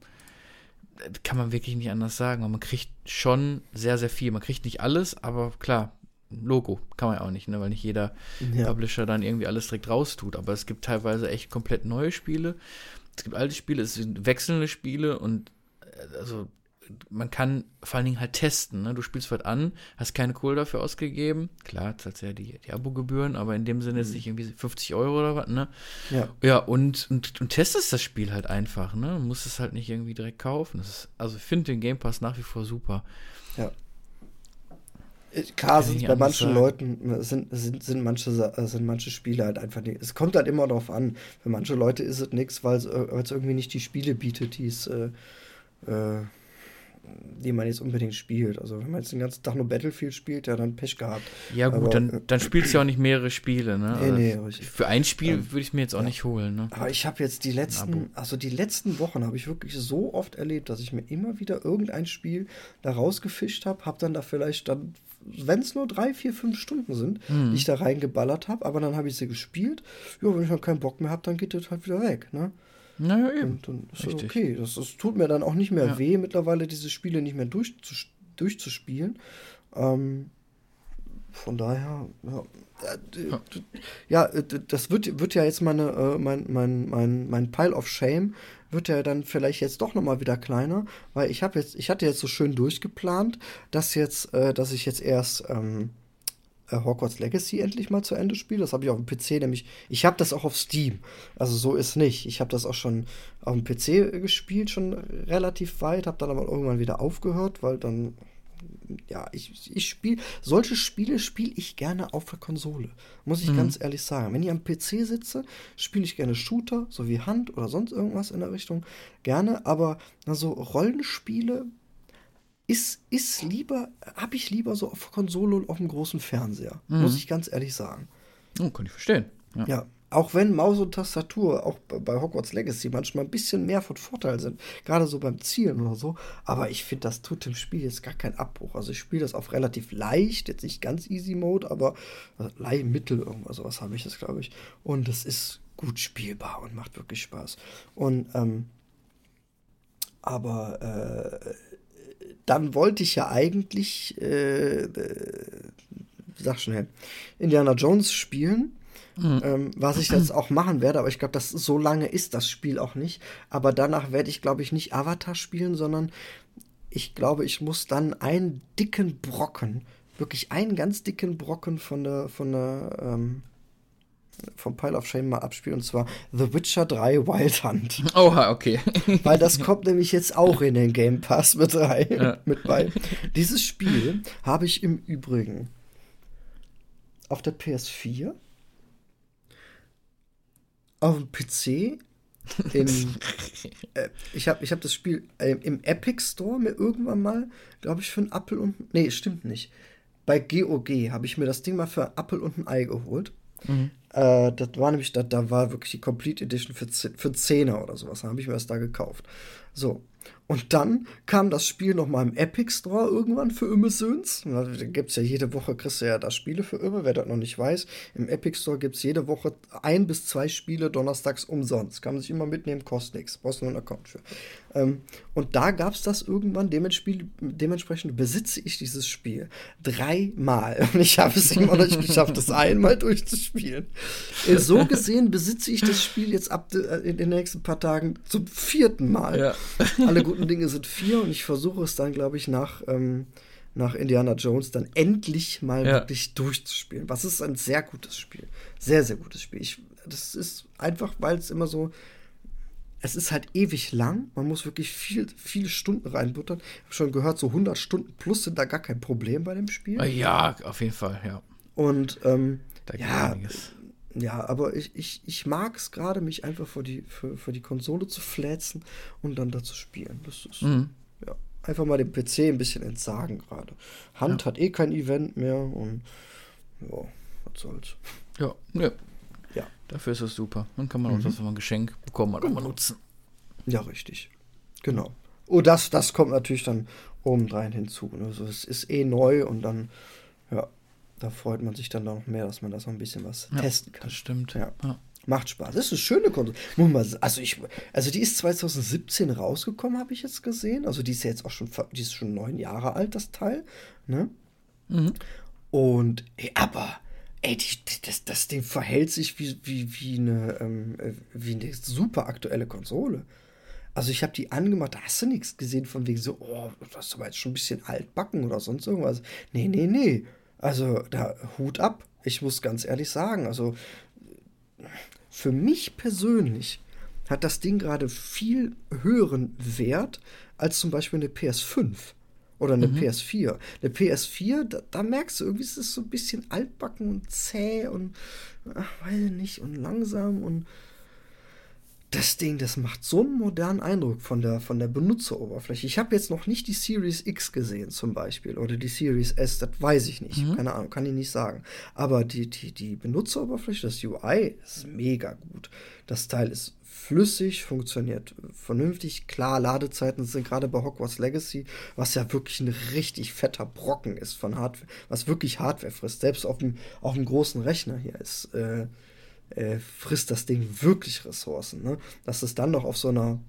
kann man wirklich nicht anders sagen. Und man kriegt schon sehr, sehr viel. Man kriegt nicht alles, aber klar, Logo. Kann man ja auch nicht, ne? Weil nicht jeder Ja. Publisher dann irgendwie alles direkt raustut. Aber es gibt teilweise echt komplett neue Spiele. Es gibt alte Spiele, es sind wechselnde Spiele und äh, also man kann vor allen Dingen halt testen. Ne? Du spielst was an, hast keine Kohle dafür ausgegeben. Klar, zahlst ja die, die Abo-Gebühren, aber in dem Sinne ist es nicht irgendwie fünfzig Euro oder was, ne? Ja. Ja, und, und, und testest das Spiel halt einfach, ne? Du musst es halt nicht irgendwie direkt kaufen. Das ist, also ich finde den Game Pass nach wie vor super. Ja. Klar, Kann ich sind nicht bei anders manchen sagen. Leuten sind, sind, sind, manche, Sa- sind manche Spiele halt einfach nicht. Es kommt halt immer darauf an. Für manche Leute ist es nichts, weil es äh, weil es irgendwie nicht die Spiele bietet, die es, äh, äh, die man jetzt unbedingt spielt. Also wenn man jetzt den ganzen Tag nur Battlefield spielt, ja, dann Pech gehabt. Ja, gut, Aber, dann, äh, dann spielst du ja auch nicht mehrere Spiele, ne? Nee, Also nee, richtig. für ein Spiel Ähm, würde ich mir jetzt auch ja. nicht holen, ne? Aber ich habe jetzt die Abo. letzten, also die letzten Wochen habe ich wirklich so oft erlebt, dass ich mir immer wieder irgendein Spiel da rausgefischt habe, habe dann da vielleicht dann, wenn es nur drei, vier, fünf Stunden sind, Mhm. die ich da reingeballert habe, aber dann habe ich sie gespielt. Ja, wenn ich dann keinen Bock mehr habe, dann geht das halt wieder weg, ne? Naja, eben. Und dann ist ja Richtig. okay. Das, das tut mir dann auch nicht mehr Ja. weh, mittlerweile diese Spiele nicht mehr durchzus durchzuspielen. Ähm, von daher, ja. Äh, d- Ja. d- Ja, äh, d- das wird, wird ja jetzt meine, äh, mein, mein, mein, mein Pile of Shame wird ja dann vielleicht jetzt doch nochmal wieder kleiner, weil ich habe jetzt, ich hatte jetzt so schön durchgeplant, dass jetzt, äh, dass ich jetzt erst ähm, äh, Hogwarts Legacy endlich mal zu Ende spiele. Das habe ich auf dem P C nämlich, ich habe das auch auf Steam, also so ist nicht. Ich habe das auch schon auf dem P C gespielt, schon relativ weit, habe dann aber irgendwann wieder aufgehört, weil dann ja, ich, ich spiele, solche Spiele spiele ich gerne auf der Konsole, muss ich Mhm. ganz ehrlich sagen. Wenn ich am P C sitze, spiele ich gerne Shooter, so wie Hand oder sonst irgendwas in der Richtung, gerne, aber na, so Rollenspiele ist, ist lieber, habe ich lieber so auf der Konsole und auf dem großen Fernseher, Mhm. muss ich ganz ehrlich sagen. Oh, kann ich verstehen. Ja. Ja, auch wenn Maus und Tastatur auch bei- bei Hogwarts Legacy manchmal ein bisschen mehr von Vorteil sind, gerade so beim Zielen oder so, aber ich finde, das tut dem Spiel jetzt gar keinen Abbruch. Also ich spiele das auf relativ leicht, jetzt nicht ganz Easy Mode, aber äh, leicht mittel irgendwas, sowas habe ich das, glaube ich. Und es ist gut spielbar und macht wirklich Spaß. Und ähm, aber äh, dann wollte ich ja eigentlich, äh, äh, sag schnell, Indiana Jones spielen. Ähm, was ich jetzt auch machen werde, aber ich glaube, das so lange ist das Spiel auch nicht. Aber danach werde ich, glaube ich, nicht Avatar spielen, sondern ich glaube, ich muss dann einen dicken Brocken, wirklich einen ganz dicken Brocken von der, von der, ähm, vom Pile of Shame mal abspielen, und zwar The Witcher drei Wild Hunt. Oha, okay. Weil das kommt nämlich jetzt auch in den Game Pass mit rein, Ja. mit bei. Dieses Spiel habe ich im Übrigen auf der P S vier, auf dem P C, im, äh, ich habe ich hab das Spiel äh, im Epic Store mir irgendwann mal, glaube ich, für einen Apfel und, nee, stimmt nicht. Bei G O G habe ich mir das Ding mal für einen Apfel und ein Ei geholt. Mhm. Äh, das war nämlich, da, da war wirklich die Complete Edition für, ze- für Zehner oder sowas. Da habe ich mir das da gekauft. So. Und dann kam das Spiel noch mal im Epic Store irgendwann für Imme Söhns. Da gibt es ja jede Woche, kriegst du ja da Spiele für Imme, wer das noch nicht weiß. Im Epic Store gibt es jede Woche ein bis zwei Spiele donnerstags umsonst. Kann man sich immer mitnehmen, kostet nichts. Brauchst nur einen Account für. Ähm, und da gab es das irgendwann. Dementsprechend, dementsprechend besitze ich dieses Spiel dreimal. Und ich habe es immer noch nicht geschafft, das einmal durchzuspielen. Äh, So gesehen besitze ich das Spiel jetzt ab de, in den nächsten paar Tagen zum vierten Mal. Ja. Alle guten Dinge sind vier und ich versuche es dann, glaube ich, nach, ähm, nach Indiana Jones dann endlich mal Ja. wirklich durchzuspielen. Was ist ein sehr gutes Spiel. Sehr, sehr gutes Spiel. Ich, das ist einfach, weil es immer so, es ist halt ewig lang. Man muss wirklich viel, viele Stunden reinbuttern. Ich habe schon gehört, so hundert Stunden plus sind da gar kein Problem bei dem Spiel. Ja, auf jeden Fall, ja. Und ähm, Da geht ja, einiges. ja, aber ich, ich, ich mag es gerade, mich einfach vor die, für, für die Konsole zu fläzen und dann da zu spielen. Das ist, Mhm. ja, einfach mal dem P C ein bisschen entsagen gerade. Hand hat eh kein Event mehr und ja, was soll's. Ja, ja. Ja. Dafür ist es super. Dann kann man auch das, wenn man ein Geschenk bekommen hat, auch mal nutzen. Ja, richtig. Genau. Oh, das, das kommt natürlich dann obendrein hinzu. Ne? Also es ist eh neu und dann, ja, da freut man sich dann noch mehr, dass man da so ein bisschen was Ja, testen kann. das stimmt. Ja. Ja. Macht Spaß. Das ist eine schöne Konsole. Muss man sa- Also, ich, also die ist zwanzig siebzehn rausgekommen, habe ich jetzt gesehen. Also die ist ja jetzt auch schon, fa- die ist schon neun Jahre alt, das Teil. Ne? Mhm. Und, ey, aber, ey, die, die, das, das Ding verhält sich wie, wie, wie, eine, ähm, wie eine super aktuelle Konsole. Also ich habe die angemacht, da hast du nichts gesehen von wegen so, oh, das ist aber jetzt schon ein bisschen altbacken oder sonst irgendwas. Nee, nee, nee. Also da Hut ab. Ich muss ganz ehrlich sagen, also für mich persönlich hat das Ding gerade viel höheren Wert als zum Beispiel eine P S fünf oder eine mhm. P S vier. Eine P S vier, da, da merkst du irgendwie, ist es so ein bisschen altbacken und zäh und ach, weiß ich nicht, und langsam und das Ding, das macht so einen modernen Eindruck von der, von der Benutzeroberfläche. Ich habe jetzt noch nicht die Series X gesehen zum Beispiel oder die Series S, das weiß ich nicht. Mhm. Keine Ahnung, kann ich nicht sagen. Aber die, die, die Benutzeroberfläche, das U I, ist mega gut. Das Teil ist flüssig, funktioniert vernünftig. Klar, Ladezeiten sind gerade bei Hogwarts Legacy, was ja wirklich ein richtig fetter Brocken ist von Hardware, was wirklich Hardware frisst. Selbst auf dem, auf dem großen Rechner hier ist äh, Äh, frisst das Ding wirklich Ressourcen. Ne? Dass es dann noch auf so einer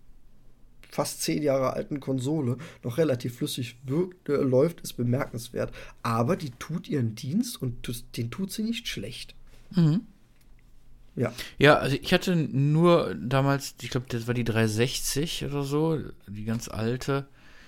fast zehn Jahre alten Konsole noch relativ flüssig wirkt, äh, läuft, ist bemerkenswert. Aber die tut ihren Dienst und das, den tut sie nicht schlecht. Mhm. Ja. Ja, also ich hatte nur damals, ich glaube, das war die dreihundertsechzig oder so, die ganz alte.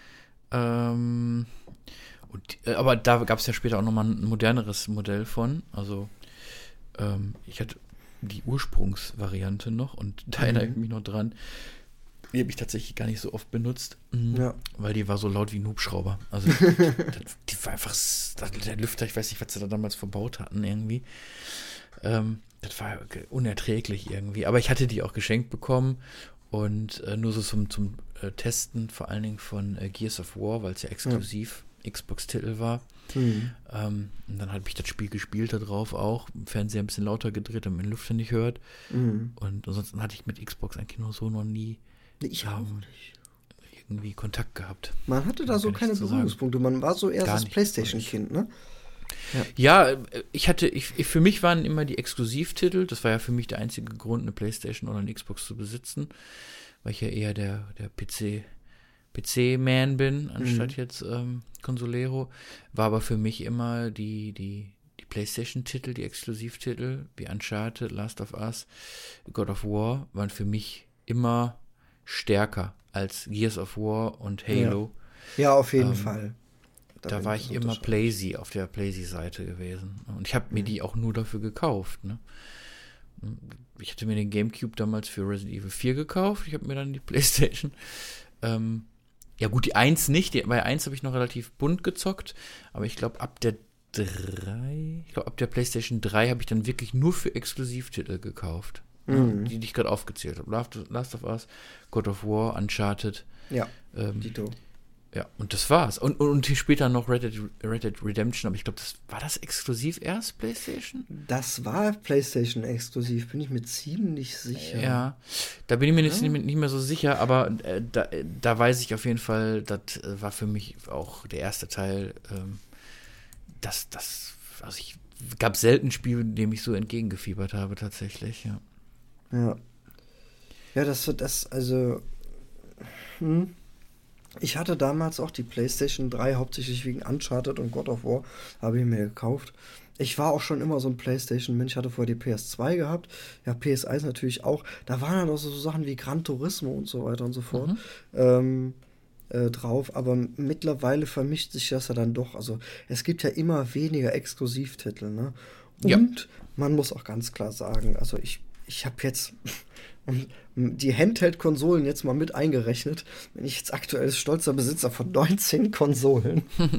Ähm, und, äh, aber da gab es ja später auch nochmal ein moderneres Modell von. Also ähm, ich hatte die Ursprungsvariante noch und da mhm. erinnere ich mich noch dran. Die habe ich tatsächlich gar nicht so oft benutzt, ja. weil die war so laut wie ein Hubschrauber. Also die, die war einfach, der Lüfter, ich weiß nicht, was sie da damals verbaut hatten irgendwie. Ähm, das war unerträglich irgendwie. Aber ich hatte die auch geschenkt bekommen und äh, nur so zum, zum äh, Testen, vor allen Dingen von äh, Gears of War, weil es ja exklusiv ja. Xbox-Titel war. Mhm. Ähm, und dann habe ich das Spiel gespielt da drauf auch, im Fernseher ein bisschen lauter gedreht, damit man den Lüfter nicht hört. Mhm. Und ansonsten hatte ich mit Xbox eigentlich nur so noch nie ich auch nicht. irgendwie Kontakt gehabt. Man hatte da so keine Berührungspunkte, man war so eher Gar das PlayStation-Kind, ne? Ja. ja, ich hatte, ich, ich, für mich waren immer die Exklusivtitel, das war ja für mich der einzige Grund, eine PlayStation oder eine Xbox zu besitzen, weil ich ja eher der, der P C P C-Man bin, anstatt mhm. jetzt ähm, Consolero, war aber für mich immer die, die, die PlayStation-Titel, die Exklusivtitel, wie Uncharted, Last of Us, God of War, waren für mich immer stärker als Gears of War und Halo. Ja, ja auf jeden ähm, Fall. Da, da war ich immer Playsee, auf der Playsee-Seite gewesen. Und ich habe mir mhm. die auch nur dafür gekauft. Ne? Ich hatte mir den GameCube damals für Resident Evil vier gekauft. Ich habe mir dann die PlayStation ähm, ja gut, die eins nicht, die, bei eins habe ich noch relativ bunt gezockt, aber ich glaube ab der drei, ich glaube ab der PlayStation drei habe ich dann wirklich nur für Exklusivtitel gekauft, mhm. ja, die, die ich gerade aufgezählt habe. Last of Us, God of War, Uncharted. Ja, ähm, Dito. Ja, und das war's. Und, und, und später noch Red Dead, Red Dead Redemption, aber ich glaube, das war das exklusiv erst PlayStation? Das war PlayStation exklusiv, bin ich mir ziemlich sicher. Ja, da bin ich mir nicht, ja. nicht mehr so sicher, aber äh, da, da weiß ich auf jeden Fall, das äh, war für mich auch der erste Teil, ähm, das, das, also ich gab selten Spiele, dem ich so entgegengefiebert habe, tatsächlich, ja. Ja. Ja, das wird das, also, hm. Ich hatte damals auch die PlayStation drei, hauptsächlich wegen Uncharted und God of War, habe ich mir gekauft. Ich war auch schon immer so ein PlayStation-Mensch, hatte vorher die P S zwei gehabt, ja, P S eins natürlich auch. Da waren dann auch so Sachen wie Gran Turismo und so weiter und so fort mhm. ähm, äh, drauf. Aber mittlerweile vermischt sich das ja dann doch. Also es gibt ja immer weniger Exklusivtitel, ne? Und ja. man muss auch ganz klar sagen, also ich, ich habe jetzt... Und die Handheld-Konsolen jetzt mal mit eingerechnet, bin ich jetzt aktuell stolzer Besitzer von neunzehn Konsolen.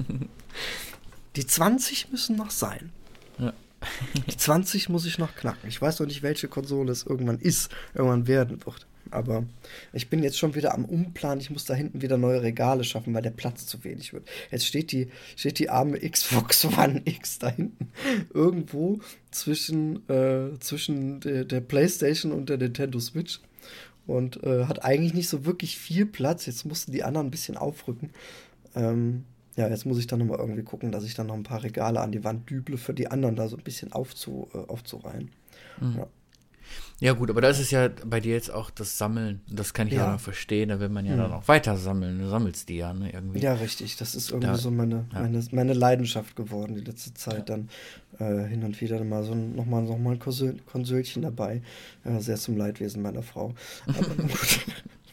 Die zwanzig müssen noch sein. Ja. Die zwanzig muss ich noch knacken. Ich weiß noch nicht, welche Konsole es irgendwann ist, irgendwann werden wird. Aber ich bin jetzt schon wieder am Umplanen. Ich muss da hinten wieder neue Regale schaffen, weil der Platz zu wenig wird. Jetzt steht die, steht die arme Xbox One X da hinten. Irgendwo zwischen, äh, zwischen der, der PlayStation und der Nintendo Switch. Und äh, hat eigentlich nicht so wirklich viel Platz. Jetzt mussten die anderen ein bisschen aufrücken. Ähm, ja, jetzt muss ich dann nochmal irgendwie gucken, dass ich dann noch ein paar Regale an die Wand düble, für die anderen da so ein bisschen aufzu, äh, aufzureihen. Mhm. Ja. Ja gut, aber das ist ja bei dir jetzt auch das Sammeln. Das kann ich ja, Ja. noch verstehen. Da will man ja Mhm. dann auch weiter sammeln. Du sammelst die ja, ne, irgendwie. Ja, richtig. Das ist irgendwie Da- so meine, ja. meine, meine Leidenschaft geworden die letzte Zeit. Dann äh, hin und wieder mal so ein, nochmal noch mal ein Konsol, Konsolchen dabei. Äh, sehr zum Leidwesen meiner Frau. Aber gut.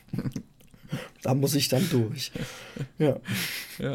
Da muss ich dann durch. Ja, Ja.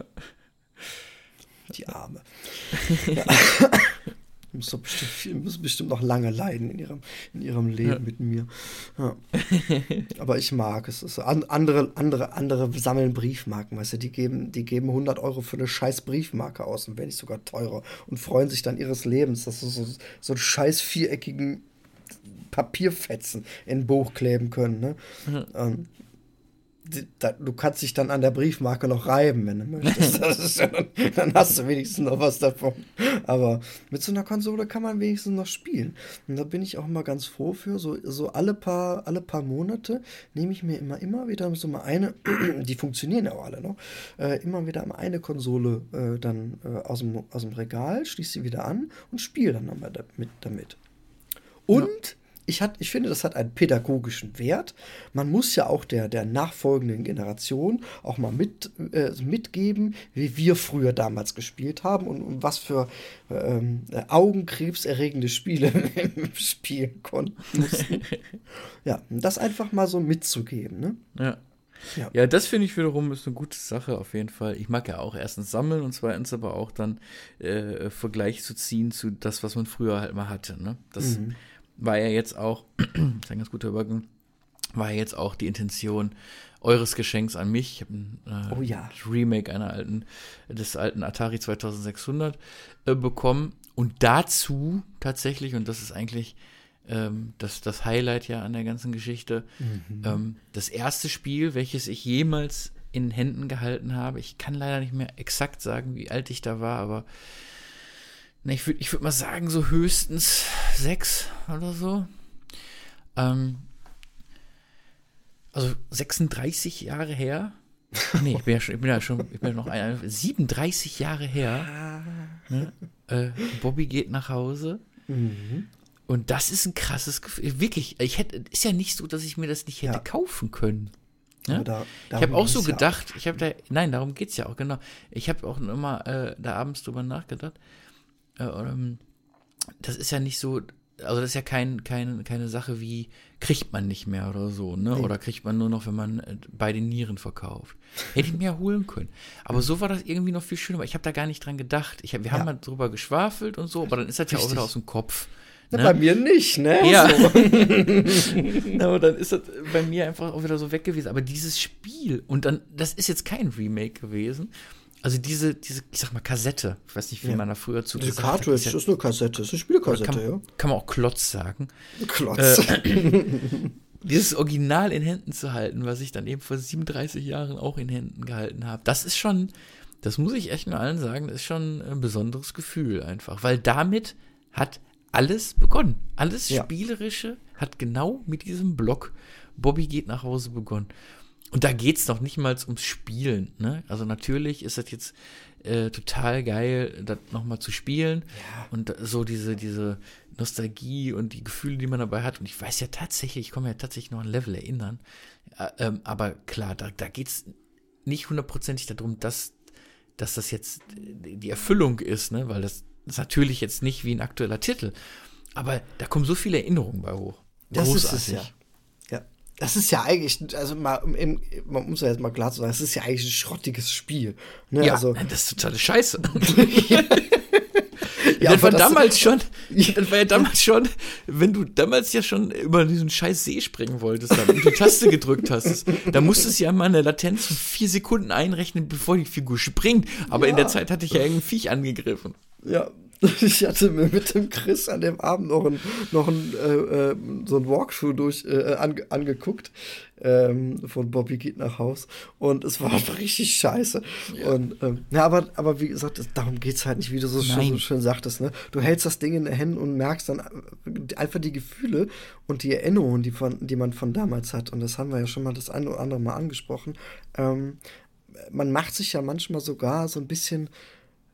die Arme. Ja. Muss doch bestimmt, viel- muss bestimmt noch lange leiden in ihrem, in ihrem Leben Ja. mit mir. Ja. Aber ich mag es. es ist an, andere, andere, andere sammeln Briefmarken, weißt du, die geben, die geben hundert Euro für eine scheiß Briefmarke aus und wenn nicht sogar teurer und freuen sich dann ihres Lebens, dass sie so, so einen scheiß viereckigen Papierfetzen in ein Buch kleben können. Ne? Ähm, die, da, du kannst dich dann an der Briefmarke noch reiben, wenn du möchtest. Das ist ja dann, dann hast du wenigstens noch was davon. Aber mit so einer Konsole kann man wenigstens noch spielen. Und da bin ich auch immer ganz froh für. So, so alle paar, alle paar Monate nehme ich mir immer, immer wieder so mal eine, die funktionieren ja auch alle noch, äh, immer wieder mal eine Konsole äh, dann äh, aus, dem, aus dem Regal, schließe sie wieder an und spiele dann nochmal damit. damit. Und ich, hat, ich finde, das hat einen pädagogischen Wert. Man muss ja auch der, der nachfolgenden Generation auch mal mit, äh, mitgeben, wie wir früher damals gespielt haben und, und was für ähm, augenkrebserregende Spiele wir spielen konnten. Mussten. Ja, das einfach mal so mitzugeben. Ne? Ja. Ja. Ja, das finde ich wiederum ist eine gute Sache auf jeden Fall. Ich mag ja auch erstens sammeln und zweitens aber auch dann äh, Vergleich zu ziehen zu das, was man früher halt mal hatte. Ne? Das Mhm. war ja jetzt auch, das ist ein ganz guter Übergang, war ja jetzt auch die Intention eures Geschenks an mich. Ich habe ein äh, Oh ja. Remake einer alten, des alten Atari zweitausendsechshundert äh, bekommen und dazu tatsächlich, und das ist eigentlich ähm, das, das Highlight ja an der ganzen Geschichte, Mhm. ähm, das erste Spiel, welches ich jemals in Händen gehalten habe. Ich kann leider nicht mehr exakt sagen, wie alt ich da war, aber na, ich würde ich würd mal sagen, so höchstens sechs oder so. Ähm, also sechsunddreißig Jahre her. Nee, ich bin ja schon, ich bin ja schon, ich bin ja noch ein, siebenunddreißig Jahre her. Ne? Äh, Bobby geht nach Hause. Mhm. Und das ist ein krasses Gefühl. Wirklich, ich hätte, ist ja nicht so, dass ich mir das nicht hätte Ja. kaufen können. Ne? Aber da- Ich darum habe auch so ging's ja gedacht, ich habe da, nein, darum geht es ja auch, genau. Ich habe auch immer äh, da abends drüber nachgedacht. Äh, ähm, das ist ja nicht so, also das ist ja kein, kein, keine Sache wie, kriegt man nicht mehr oder so, ne? Nee. Oder kriegt man nur noch, wenn man äh, bei den Nieren verkauft. Hätte ich mir holen können. Aber so war das irgendwie noch viel schöner, weil ich habe da gar nicht dran gedacht. Ich hab, wir Ja. haben mal drüber geschwafelt und so, aber dann ist das ja auch Richtig. wieder aus dem Kopf. Na, Ne? bei mir nicht, ne? Ja. So. Na, und dann ist das bei mir einfach auch wieder so weg gewesen. Aber dieses Spiel, und dann, das ist jetzt kein Remake gewesen. Also diese, diese, ich sag mal, Kassette, ich weiß nicht, wie Ja. man da früher zu Diese gesagt hat, Cartridge, ist ja- das ist eine Kassette, das ist eine oder Spielekassette, kann, ja. kann man auch Klotz sagen. Klotz. Dieses Original in Händen zu halten, was ich dann eben vor siebenunddreißig Jahren auch in Händen gehalten habe, das ist schon, das muss ich echt nur allen sagen, das ist schon ein besonderes Gefühl einfach. Weil damit hat alles begonnen. Alles Ja. Spielerische hat genau mit diesem Block Bobby geht nach Hause begonnen. Und da geht es noch nicht mal ums Spielen. Ne? Also natürlich ist das jetzt äh, total geil, das nochmal zu spielen. Ja. Und so diese, diese Nostalgie und die Gefühle, die man dabei hat. Und ich weiß ja tatsächlich, ich komme ja tatsächlich noch an ein Level erinnern. Äh, ähm, aber klar, da, da geht es nicht hundertprozentig darum, dass, dass das jetzt die Erfüllung ist, ne? Weil das ist natürlich jetzt nicht wie ein aktueller Titel. Aber da kommen so viele Erinnerungen bei hoch. Das ist es Großartig. ja. Ja. Das ist ja eigentlich, also mal, im, im, man muss ja jetzt mal klar sagen, das ist ja eigentlich ein schrottiges Spiel. Ne? Ja, also, das ist totale Scheiße. Ja, das war aber das- damals schon, das war ja damals schon, wenn du damals ja schon über diesen scheiß See springen wolltest dann, und die Taste gedrückt hast, da musstest du ja mal eine Latenz von vier Sekunden einrechnen, bevor die Figur springt. Aber Ja. in der Zeit hatte ich ja irgendein Viech angegriffen. ja, ich hatte mir mit dem Chris an dem Abend noch ein, noch ein, äh, äh, so ein Walkthrough durch, äh, ange, angeguckt ähm, von Bobby geht nach Haus und es war einfach richtig scheiße. Ja. Und ähm, ja, aber, aber wie gesagt, das, darum geht's halt nicht, wie du so schön, Nein. so schön sagtest. Ne? Du hältst das Ding in den Händen und merkst dann einfach die Gefühle und die Erinnerungen, die, von, die man von damals hat. Und das haben wir ja schon mal das eine oder andere Mal angesprochen. Ähm, man macht sich ja manchmal sogar so ein bisschen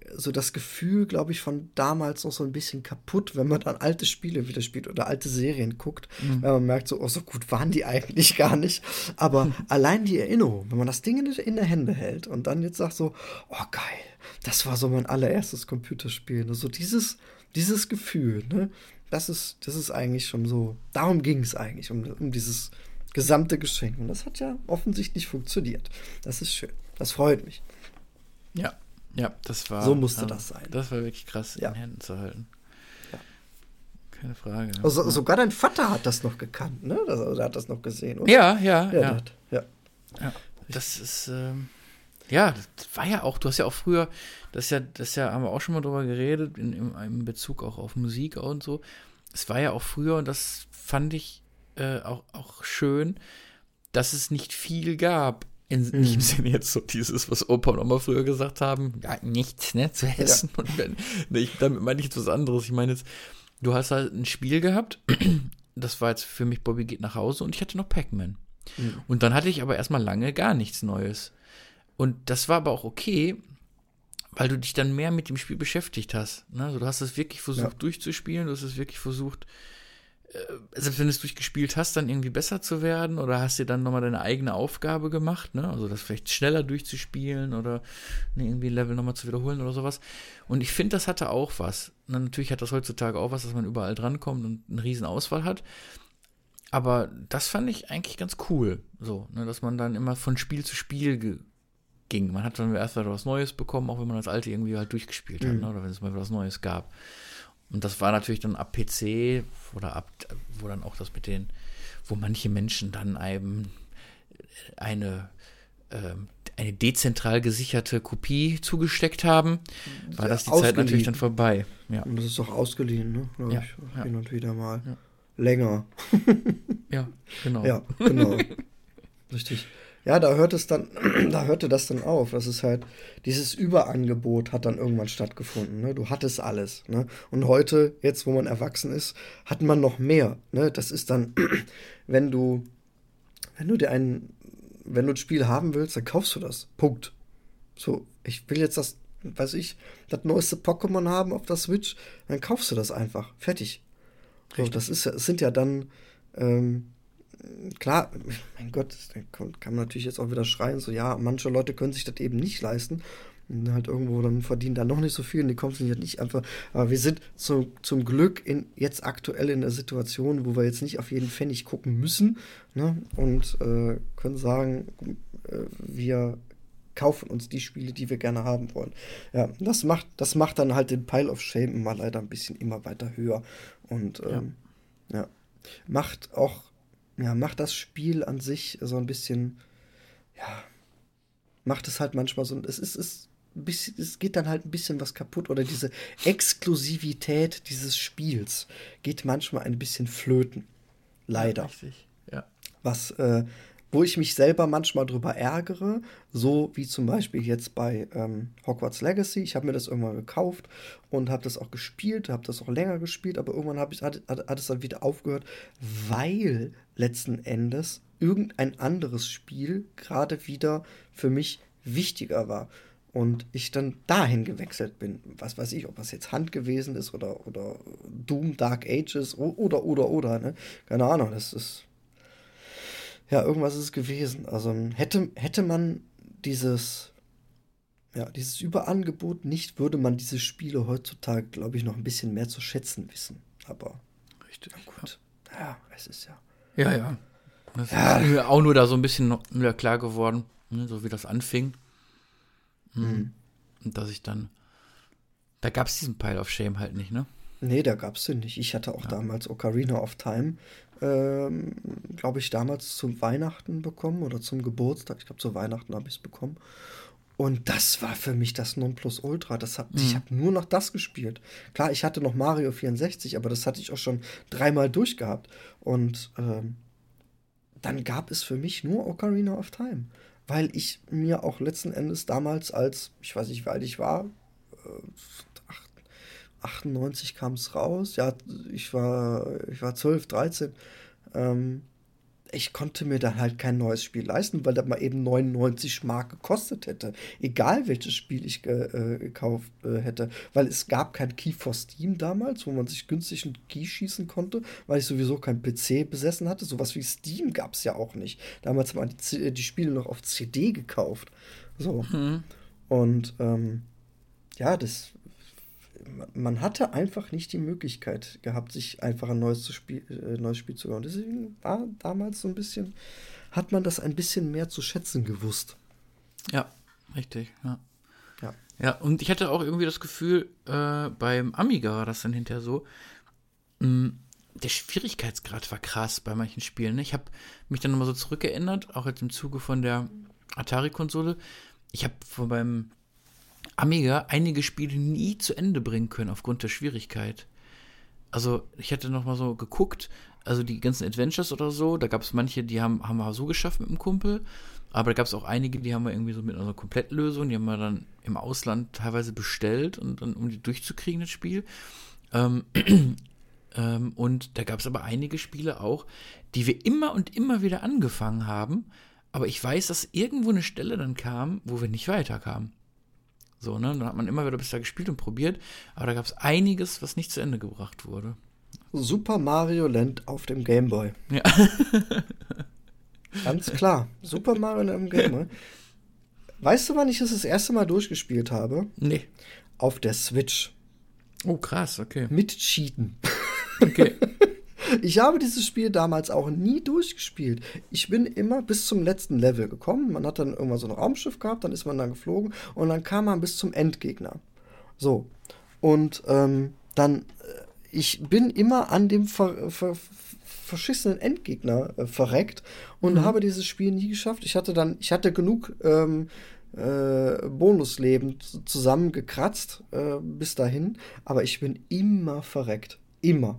so das Gefühl, glaube ich, von damals noch so ein bisschen kaputt, wenn man dann alte Spiele wieder spielt oder alte Serien guckt, mhm. weil man merkt so, oh, so gut waren die eigentlich gar nicht. Aber allein die Erinnerung, wenn man das Ding in, in der Hände hält und dann jetzt sagt so, oh geil, das war so mein allererstes Computerspiel. Ne? So dieses, dieses Gefühl, ne? Das ist, das ist eigentlich schon so, darum ging es eigentlich, um, um dieses gesamte Geschenk. Und das hat ja offensichtlich funktioniert. Das ist schön. Das freut mich. Ja, ja, das war. So musste ähm, das sein. Das war wirklich krass, ja. in den Händen zu halten. Ja. Keine Frage. Also, ja. Sogar dein Vater hat das noch gekannt, ne? Also, er hat das noch gesehen, oder? Ja, ja, ja. ja. Hat, ja. ja. Das ist, ähm, ja, das war ja auch, du hast ja auch früher, das ist ja, das ist ja, haben wir auch schon mal drüber geredet, in, in, in Bezug auch auf Musik und so. Es war ja auch früher, und das fand ich äh, auch, auch schön, dass es nicht viel gab. In, mhm. Nicht im Sinne jetzt so dieses, was Opa und Oma früher gesagt haben, ja, nichts, ne, zu essen. Ja. Und wenn, ne, ich, damit meine ich jetzt was anderes. Ich meine jetzt, du hast halt ein Spiel gehabt, das war jetzt für mich Bobby geht nach Hause und ich hatte noch Pac-Man. Mhm. Und dann hatte ich aber erstmal lange gar nichts Neues. Und das war aber auch okay, weil du dich dann mehr mit dem Spiel beschäftigt hast. Ne? Also du hast es wirklich versucht ja. durchzuspielen, du hast es wirklich versucht, äh, selbst wenn du es durchgespielt hast, dann irgendwie besser zu werden oder hast dir dann nochmal deine eigene Aufgabe gemacht, ne? Also das vielleicht schneller durchzuspielen oder ne, irgendwie ein Level nochmal zu wiederholen oder sowas. Und ich finde, das hatte auch was. Und natürlich hat das heutzutage auch was, dass man überall drankommt und eine riesen Auswahl hat. Aber das fand ich eigentlich ganz cool, so, ne? Dass man dann immer von Spiel zu Spiel ge- ging. Man hat dann erst mal was Neues bekommen, auch wenn man das alte irgendwie halt durchgespielt hat, mhm. ne? Oder wenn es mal was Neues gab. Und das war natürlich dann ab P C oder ab, wo dann auch das mit den, wo manche Menschen dann einem eine, ähm, eine dezentral gesicherte Kopie zugesteckt haben, war das die Zeit natürlich dann vorbei. Ja. Und das ist auch ausgeliehen, ne? Glaube ja, ich. Ja. Hin und wieder mal. Ja. Länger. Ja, genau. Ja, genau. Richtig. Ja, da hört es dann, da hörte das dann auf. Das ist halt, dieses Überangebot hat dann irgendwann stattgefunden. Ne? Du hattest alles. Ne? Und heute, jetzt wo man erwachsen ist, hat man noch mehr. Ne? Das ist dann, wenn du, wenn du dir ein, wenn du ein Spiel haben willst, dann kaufst du das. Punkt. So, ich will jetzt das, weiß ich, das neueste Pokémon haben auf der Switch, dann kaufst du das einfach. Fertig. So, das ist, es sind ja dann, ähm, klar, mein Gott, da kann man natürlich jetzt auch wieder schreien, so ja, manche Leute können sich das eben nicht leisten und halt irgendwo dann verdienen da noch nicht so viel und die kommen sich halt nicht einfach, aber wir sind zu, zum Glück in, jetzt aktuell in der Situation, wo wir jetzt nicht auf jeden Pfennig gucken müssen, ne, und äh, können sagen, äh, wir kaufen uns die Spiele, die wir gerne haben wollen. Ja, das macht, das macht dann halt den Pile of Shame immer leider ein bisschen immer weiter höher und ähm, ja. ja, macht auch Ja, macht das Spiel an sich so ein bisschen, ja, macht es halt manchmal so, es ist, es, ein bisschen, es geht dann halt ein bisschen was kaputt oder diese Exklusivität dieses Spiels geht manchmal ein bisschen flöten. Leider. Ja, richtig, ja. Was, äh, wo ich mich selber manchmal drüber ärgere, so wie zum Beispiel jetzt bei ähm, Hogwarts Legacy. Ich habe mir das irgendwann gekauft und habe das auch gespielt, habe das auch länger gespielt, aber irgendwann hab ich, hat, hat, hat es dann wieder aufgehört, weil letzten Endes irgendein anderes Spiel gerade wieder für mich wichtiger war. Und ich dann dahin gewechselt bin. Was weiß ich, ob das jetzt Hand gewesen ist oder, oder Doom Dark Ages oder, oder, oder, ne? Keine Ahnung, das ist... Ja, irgendwas ist es gewesen. Also hätte, hätte man dieses, ja, dieses Überangebot nicht, würde man diese Spiele heutzutage, glaube ich, noch ein bisschen mehr zu schätzen wissen. Aber richtig, ja, gut. Ja. ja, es ist ja. Ja, ja. Das ja. ist mir auch nur da so ein bisschen wieder klar geworden, ne, so wie das anfing. Mhm. Und dass ich dann, da gab es diesen Pile of Shame halt nicht, ne? Nee, da gab es den nicht. Ich hatte auch ja. damals Ocarina of Time, ähm, glaube ich, damals zum Weihnachten bekommen oder zum Geburtstag. Ich glaube, zu Weihnachten habe ich es bekommen. Und das war für mich das Nonplusultra. Das hab, mhm. Ich habe nur noch das gespielt. Klar, ich hatte noch Mario vierundsechzig, aber das hatte ich auch schon dreimal durchgehabt. Und ähm, dann gab es für mich nur Ocarina of Time. Weil ich mir auch letzten Endes damals als, ich weiß nicht, wie alt ich war, äh, achtundneunzig kam es raus. Ja, ich war, ich war zwölf, dreizehn. Ähm, ich konnte mir dann halt kein neues Spiel leisten, weil das mal eben neunundneunzig Mark gekostet hätte. Egal welches Spiel ich ge äh, gekauft äh, hätte. Weil es gab kein Key for Steam damals, wo man sich günstig einen Key schießen konnte, weil ich sowieso kein P C besessen hatte. Sowas wie Steam gab es ja auch nicht. Damals haben die, C die Spiele noch auf C D gekauft. So. Mhm. Und ähm, ja, das man hatte einfach nicht die Möglichkeit gehabt, sich einfach ein neues, zu Spiel, äh, neues Spiel zu hören. Deswegen war damals so ein bisschen, hat man das ein bisschen mehr zu schätzen gewusst. Ja, richtig, ja. Ja, ja und ich hatte auch irgendwie das Gefühl, äh, beim Amiga war das dann hinterher so, mh, der Schwierigkeitsgrad war krass bei manchen Spielen. Ne? Ich habe mich dann nochmal so zurückerinnert, auch jetzt im Zuge von der Atari-Konsole. Ich habe von beim Amiga einige Spiele nie zu Ende bringen können aufgrund der Schwierigkeit. Also ich hatte noch mal so geguckt, also die ganzen Adventures oder so, da gab es manche, die haben, haben wir so geschafft mit dem Kumpel, aber da gab es auch einige, die haben wir irgendwie so mit einer Komplettlösung, die haben wir dann im Ausland teilweise bestellt, und dann, um die durchzukriegen, das Spiel. Ähm, ähm, und da gab es aber einige Spiele auch, die wir immer und immer wieder angefangen haben, aber ich weiß, dass irgendwo eine Stelle dann kam, wo wir nicht weiterkamen. So, ne? Dann hat man immer wieder bis da gespielt und probiert, aber da gab es einiges, was nicht zu Ende gebracht wurde. Super Mario Land auf dem Game Boy. Ja. Ganz klar. Super Mario Land auf dem Game Boy. Weißt du, wann ich das das erste Mal durchgespielt habe? Nee. Auf der Switch. Oh, krass, okay. Mit Cheaten. Okay. Ich habe dieses Spiel damals auch nie durchgespielt. Ich bin immer bis zum letzten Level gekommen. Man hat dann irgendwann so ein Raumschiff gehabt, dann ist man dann geflogen und dann kam man bis zum Endgegner. So. Und ähm, dann, äh, ich bin immer an dem ver ver verschissenen Endgegner äh, verreckt und mhm. habe dieses Spiel nie geschafft. Ich hatte dann, ich hatte genug ähm, äh, Bonusleben zusammengekratzt äh, bis dahin, aber ich bin immer verreckt. Immer.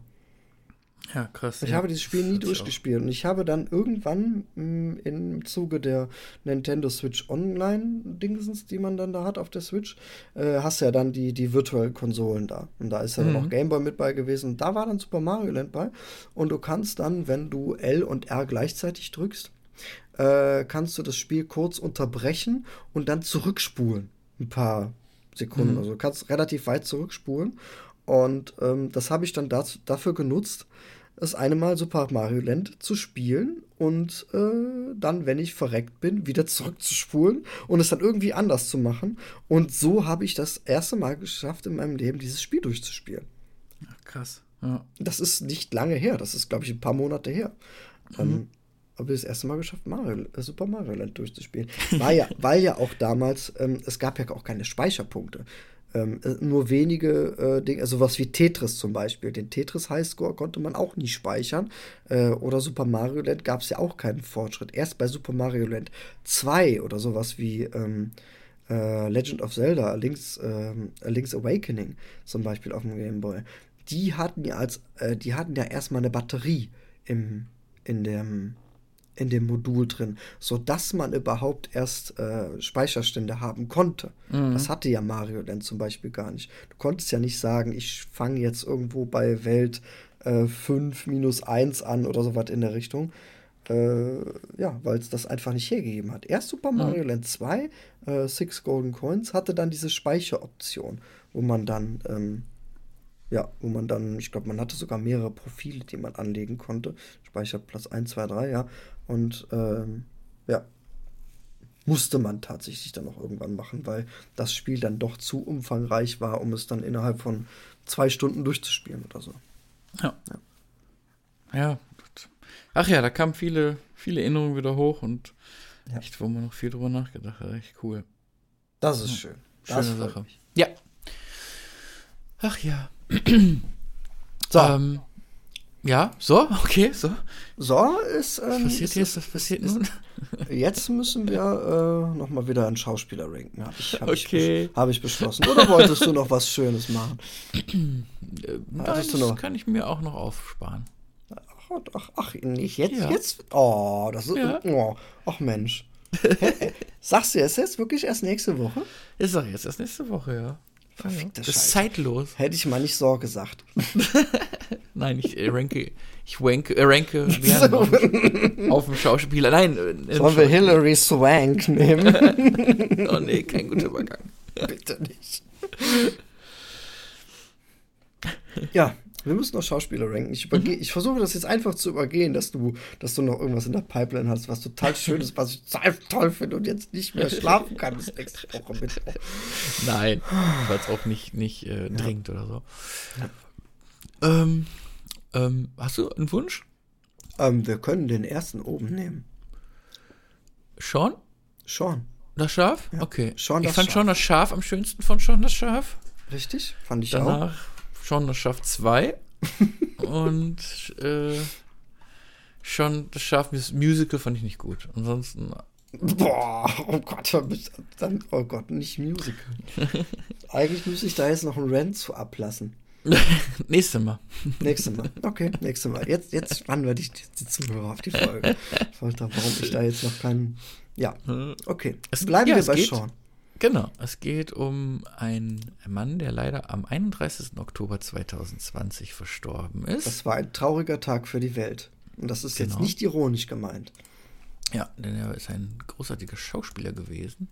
Ja, krass. Ich ja. habe dieses Spiel nie durchgespielt. Und ich habe dann irgendwann mh, im Zuge der Nintendo Switch Online-Dingsens, die man dann da hat auf der Switch, äh, hast ja dann die, die virtuellen Konsolen da. Und da ist ja mhm. dann auch Game Boy mit bei gewesen. Und da war dann Super Mario Land bei. Und du kannst dann, wenn du L und R gleichzeitig drückst, äh, kannst du das Spiel kurz unterbrechen und dann zurückspulen. Ein paar Sekunden. Mhm. Also du kannst relativ weit zurückspulen. Und ähm, das habe ich dann dazu, dafür genutzt, das eine Mal Super Mario Land zu spielen und äh, dann, wenn ich verreckt bin, wieder zurückzuspulen und es dann irgendwie anders zu machen. Und so habe ich das erste Mal geschafft, in meinem Leben dieses Spiel durchzuspielen. Ja, krass. Ja. Das ist nicht lange her, das ist, glaube ich, ein paar Monate her. Mhm. Ähm, habe ich das erste Mal geschafft, Mario, äh, Super Mario Land durchzuspielen. War ja, weil ja auch damals, ähm, es gab ja auch keine Speicherpunkte. Ähm, nur wenige äh, Dinge, also sowas wie Tetris zum Beispiel. Den Tetris Highscore konnte man auch nie speichern. Äh, oder Super Mario Land gab es ja auch keinen Fortschritt. Erst bei Super Mario Land zwei oder sowas wie ähm, äh, Legend of Zelda, Link's, äh, Link's Awakening zum Beispiel auf dem Game Boy. Die hatten ja als, äh, die hatten ja erstmal eine Batterie im, in dem in dem Modul drin, sodass man überhaupt erst äh, Speicherstände haben konnte. Mhm. Das hatte ja Mario Land zum Beispiel gar nicht. Du konntest ja nicht sagen, ich fange jetzt irgendwo bei Welt äh, fünf minus eins an oder sowas in der Richtung. Äh, ja, weil es das einfach nicht hergegeben hat. Erst Super Mario mhm. Land zwei, äh, Six Golden Coins, hatte dann diese Speicheroption, wo man dann ähm, Ja, wo man dann, ich glaube, man hatte sogar mehrere Profile, die man anlegen konnte. Speicherplatz eins, zwei, drei, ja. Und ähm, ja, musste man tatsächlich dann auch irgendwann machen, weil das Spiel dann doch zu umfangreich war, um es dann innerhalb von zwei Stunden durchzuspielen oder so. Ja. Ja, ja gut. Ach ja, da kamen viele, viele Erinnerungen wieder hoch und ja. echt, wo man noch viel drüber nachgedacht hat. Echt cool. Das ist ja. schön. Das Schöne Sache. Mich. Ja. Ach ja. So. Ähm, ja, so, okay, so. So ist. Ähm, was passiert ist, jetzt? Was passiert nun? Jetzt müssen wir äh, nochmal wieder einen Schauspieler ranken. Hab ich, hab okay. ich, hab ich beschlossen. Oder wolltest du noch was Schönes machen? äh, Nein, das noch? kann ich mir auch noch aufsparen. Ach, ach, ach nicht jetzt, ja. jetzt. Oh, das ist. Ja. Oh, ach Mensch. Sagst du, es ist jetzt wirklich erst nächste Woche? Ich sag jetzt erst nächste Woche, ja. Verfickte Das ist Scheiße. zeitlos. Hätte ich mal nicht so gesagt. Nein, ich äh, ranke, ich wanke, äh, ranke Werden auf, dem- auf dem Schauspieler. Nein, äh, im Sollen wir Hilary Swank nehmen? Oh nee, kein guter Übergang. Bitte nicht. Ja, wir müssen noch Schauspieler ranken. Ich, überge- ich versuche das jetzt einfach zu übergehen, dass du, dass du noch irgendwas in der Pipeline hast, was total schön ist, was ich total toll finde und jetzt nicht mehr schlafen kann bis nächste Woche Mittwoch. Nein, weil es auch nicht, nicht äh, dringt oder so. Ähm, ähm, hast du einen Wunsch? Ähm, wir können den ersten oben nehmen. Sean? Sean. Das Schaf? Ja, Okay. Sean ich das fand Schaf. Sean das Schaf am schönsten von Sean das Schaf. Richtig? Fand ich auch. Danach Sean das Schaf zwei. Und äh, Sean das Schaf das Musical fand ich nicht gut. Ansonsten. Boah, oh Gott, dann, oh Gott, nicht Musical. Eigentlich müsste ich da jetzt noch einen Rant zu ablassen. Nächstes Mal. Nächstes Mal. Okay, nächstes Mal. Jetzt, jetzt spannen wir die, die Zuhörer auf die Folge. Ich wollte, warum ich da jetzt noch keinen. Ja, okay. Es- Bleiben ja, wir es bei geht. Sean. Genau, es geht um einen Mann, der leider am einunddreißigsten Oktober zweitausendzwanzig verstorben ist. Das war ein trauriger Tag für die Welt. Und das ist jetzt Genau. nicht ironisch gemeint. Ja, denn er ist ein großartiger Schauspieler gewesen.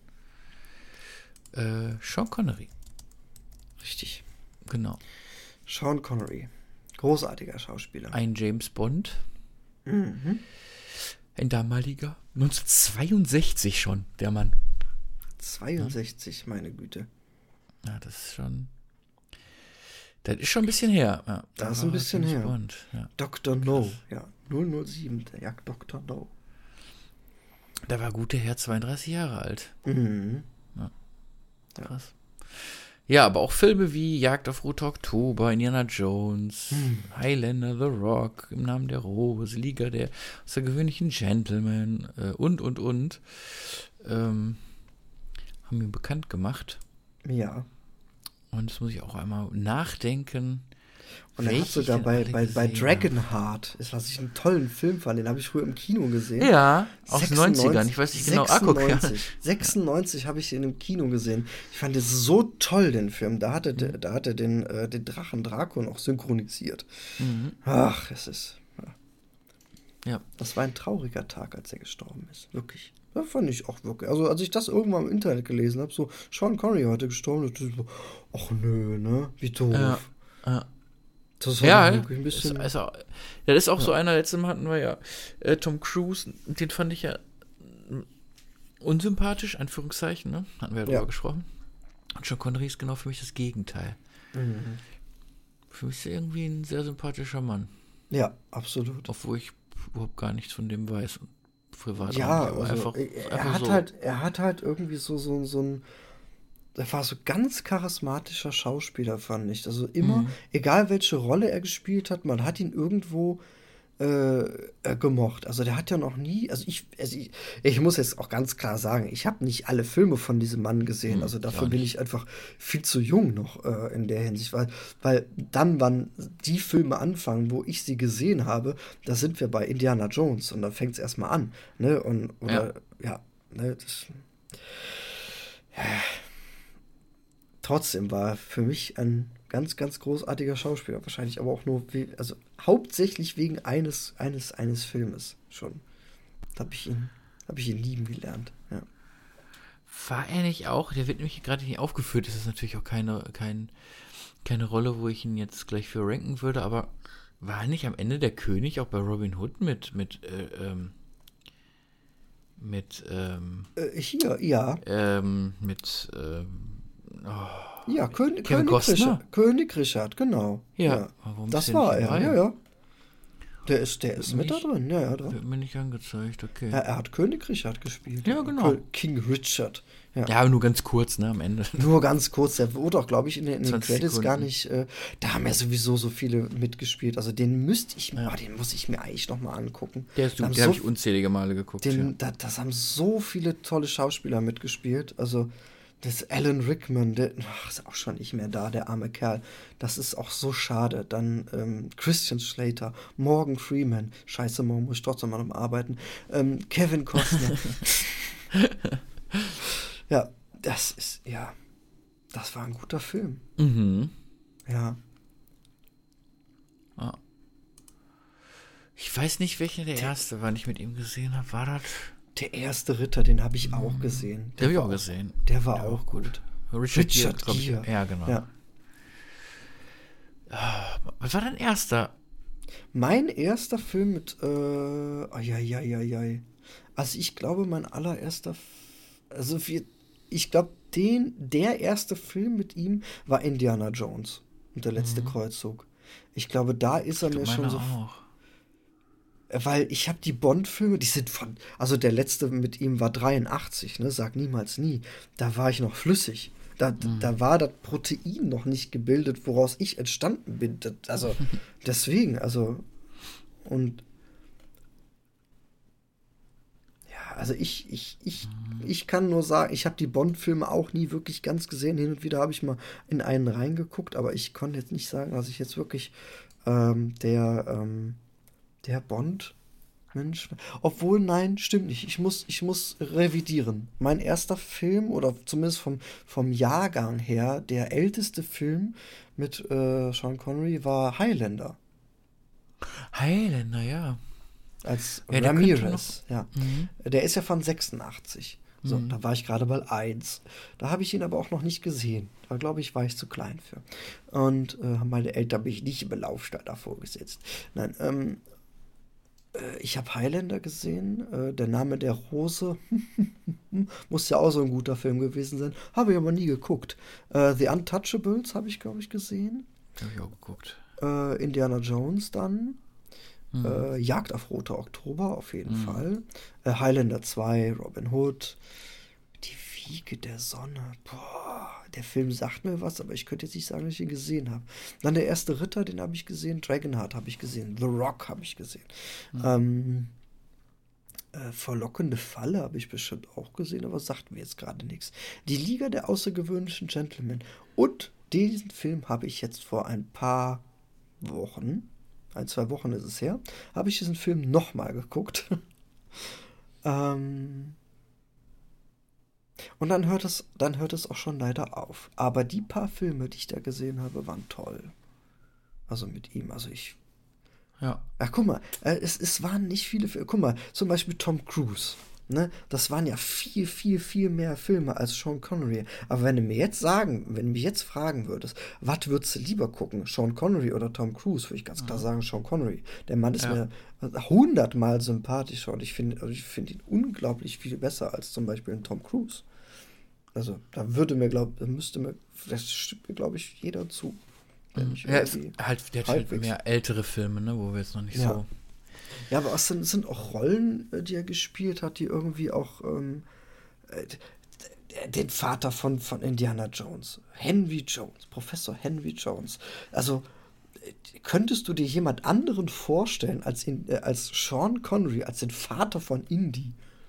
Äh, Sean Connery, Richtig. genau. Sean Connery. Großartiger Schauspieler. Ein James Bond, Mhm. ein damaliger. neunzehnhundertzweiundsechzig schon, der Mann. zweiundsechzig, meine Güte. Ja, das ist schon. Das ist schon ein bisschen her. Ja, Das da ist ein war bisschen James her. Bond, ja. Doktor No. Ja, null null sieben, der jagt Doktor No. Da war gute Herr zweiunddreißig Jahre alt. Mhm. Krass. Ja, aber auch Filme wie Jagd auf Roter Oktober, Indiana Jones, Hm. Highlander, The Rock, Im Namen der Rose, Liga der außergewöhnlichen Gentlemen äh, und, und, und ähm, haben ihn bekannt gemacht. Ja. Und jetzt muss ich auch einmal nachdenken. Und er hat welche ich sogar denn bei, alle bei, bei gesehen habe. Dragonheart, ist, was ich einen tollen Film fand, den habe ich früher im Kino gesehen. Ja, aus den sechsundneunzig neunzigern, ich weiß nicht genau. Ah, guck, ja. sechsundneunzig, sechsundneunzig habe ich den im Kino gesehen. Ich fand es so toll, den Film. Da hat er, Mhm. da hat er den, äh, den Drachen Draco noch synchronisiert. Mhm. Ach, es ist. Ja. Ja. Das war ein trauriger Tag, als er gestorben ist. Wirklich. Ja, fand ich auch wirklich. Also, als ich das irgendwann im Internet gelesen habe, so, Sean Connery heute gestorben, dachte ich so, ach nö, ne? Wie doof. Ja, ja. Das war Ja, wirklich ein ist, bisschen. ist auch, das ist auch so einer, letztes Mal hatten wir ja äh, Tom Cruise, den fand ich ja unsympathisch, Anführungszeichen, ne? Hatten wir ja drüber Ja. gesprochen. Und Sean Connery ist genau für mich das Gegenteil. Mhm. Für mich ist er irgendwie ein sehr sympathischer Mann, Ja, absolut. obwohl ich überhaupt gar nichts von dem weiß. Und privat Ja, auch nicht, aber also, einfach, er, einfach er hat so. halt, er hat halt irgendwie so, so, so ein, er war so ganz charismatischer Schauspieler, fand ich. Also immer, Mhm. egal welche Rolle er gespielt hat, man hat ihn irgendwo äh, äh, gemocht. Also der hat ja noch nie, also ich, also ich, ich muss jetzt auch ganz klar sagen, ich habe nicht alle Filme von diesem Mann gesehen. Mhm, Also ich dafür auch bin nicht. ich einfach viel zu jung noch äh, in der Hinsicht, weil, weil dann, wann die Filme anfangen, wo ich sie gesehen habe, da sind wir bei Indiana Jones und da fängt es erstmal an. Ne? Und, oder, ja, ne, das. Trotzdem war er für mich ein ganz, ganz großartiger Schauspieler. Wahrscheinlich aber auch nur, we- also hauptsächlich wegen eines, eines, eines Filmes schon. Da habe ich ihn, habe ich ihn lieben gelernt. Ja. War er nicht auch, der wird nämlich gerade nicht aufgeführt, das ist natürlich auch keine, kein, keine Rolle, wo ich ihn jetzt gleich für ranken würde, aber war er nicht am Ende der König auch bei Robin Hood mit, mit, äh, ähm, mit, ähm, Äh, hier, ja. ähm, mit, ähm, oh, Ja, König, Kevin König, Costner? Richard, König Richard, genau. ja, warum Das ist der war nicht er, dabei? ja, ja. Der ist, der ist mit da Nicht- drin, ja, ja, drin. Wird mir nicht angezeigt, okay. Ja, er hat König Richard gespielt. Ja, genau. Kö- King Richard. Ja. Ja, aber nur ganz kurz, ne, am Ende. Nur ganz kurz, der wurde auch, glaube ich, in den, in den zwanzig Credits Sekunden. gar nicht, äh, da haben ja sowieso so viele mitgespielt. Also den müsste ich, Ja. oh, den muss ich mir eigentlich noch mal angucken. Der ist Da haben super, den habe so ich unzählige Male geguckt. Den, ja. da, das haben so viele tolle Schauspieler mitgespielt. Also, das Alan Rickman, der ach, ist auch schon nicht mehr da, der arme Kerl. Das ist auch so schade. Dann ähm, Christian Slater, Morgan Freeman. Scheiße, morgen muss ich trotzdem mal noch arbeiten. Ähm, Kevin Costner. Ja, das ist, ja. das war ein guter Film. Mhm. Ja. Ah. Ich weiß nicht, welcher der erste war, den ich mit ihm gesehen habe. War das? Der erste Ritter, den habe ich auch gesehen. Den habe ich war auch gesehen. Der war Ja, auch gut. Richard, Richard Gere, glaub ich. Gere. Ja, genau. Ja. Was war dein erster? Mein erster Film mit, äh, ai, also ich glaube, mein allererster, F- also wir, ich glaube, den, der erste Film mit ihm war Indiana Jones und der letzte Mhm. Kreuzzug. Ich glaube, da ist er mir schon Meine so, auch. weil ich habe die Bond-Filme, die sind von, also der letzte mit ihm war dreiundachtzig, ne, sag niemals nie. Da war ich noch flüssig. Da, Mhm. da war das Protein noch nicht gebildet, woraus ich entstanden bin. Das, also deswegen, also und ja, also ich, ich, ich, ich kann nur sagen, ich habe die Bond-Filme auch nie wirklich ganz gesehen. Hin und wieder habe ich mal in einen reingeguckt, aber ich konnte jetzt nicht sagen, dass ich jetzt wirklich ähm, der, ähm, der Bond, Mensch, obwohl, nein, stimmt nicht. Ich muss, ich muss revidieren. Mein erster Film, oder zumindest vom, vom Jahrgang her, der älteste Film mit äh, Sean Connery war Highlander. Highlander, ja. Als Ja, der könnte Ramirez, ja. Mhm. Der ist ja von sechsundachtzig. So, Mhm. da war ich gerade bei eins. Da habe ich ihn aber auch noch nicht gesehen. Da glaube ich, war ich zu klein für. Und äh, haben meine Eltern mich nicht im Laufstall davor gesetzt. Nein, ähm, äh, ich habe Highlander gesehen. Äh, der Name der Rose muss ja auch so ein guter Film gewesen sein. Habe ich aber nie geguckt. Äh, The Untouchables habe ich, glaube ich, gesehen. Habe ich auch geguckt. Äh, Indiana Jones dann. Mhm. Äh, Jagd auf Roter Oktober, auf jeden Mhm. Fall. Äh, Highlander zwei, Robin Hood. Die Wiege der Sonne. Boah, der Film sagt mir was, aber ich könnte jetzt nicht sagen, dass ich ihn gesehen habe. Dann der erste Ritter, den habe ich gesehen. Dragonheart habe ich gesehen. The Rock habe ich gesehen. Ähm, äh, Verlockende Falle habe ich bestimmt auch gesehen, aber sagt mir jetzt gerade nichts. Die Liga der außergewöhnlichen Gentlemen. Und diesen Film habe ich jetzt vor ein paar Wochen, ein, zwei Wochen ist es her, habe ich diesen Film nochmal geguckt. ähm, und dann hört es, dann hört es auch schon leider auf. Aber die paar Filme, die ich da gesehen habe, waren toll. Also mit ihm, also ich. Ja. Ach, guck mal, äh, es, es waren nicht viele Filme. Guck mal, zum Beispiel Tom Cruise. Ne? Das waren ja viel, viel, viel mehr Filme als Sean Connery. Aber wenn du mir jetzt sagen, wenn du mich jetzt fragen würdest, was würdest du lieber gucken, Sean Connery oder Tom Cruise, würde ich ganz klar sagen, Sean Connery. Der Mann ist Ja. mir hundertmal sympathischer und ich finde also ich finde ihn unglaublich viel besser als zum Beispiel ein Tom Cruise. Also, da würde mir, glaub, da müsste mir, das stimmt mir, glaube ich, jeder zu. Wenn ich Ja, es, irgendwie halt, der hat halt halbwegs- mehr ältere Filme, ne, wo wir jetzt noch nicht Ja. so. Ja, aber es sind, es sind auch Rollen, äh, die er gespielt hat, die irgendwie auch ähm, äh, d- d- den Vater von, von Indiana Jones, Henry Jones, Professor Henry Jones. Also äh, könntest du dir jemand anderen vorstellen als, in, äh, als Sean Connery, als den Vater von Indy?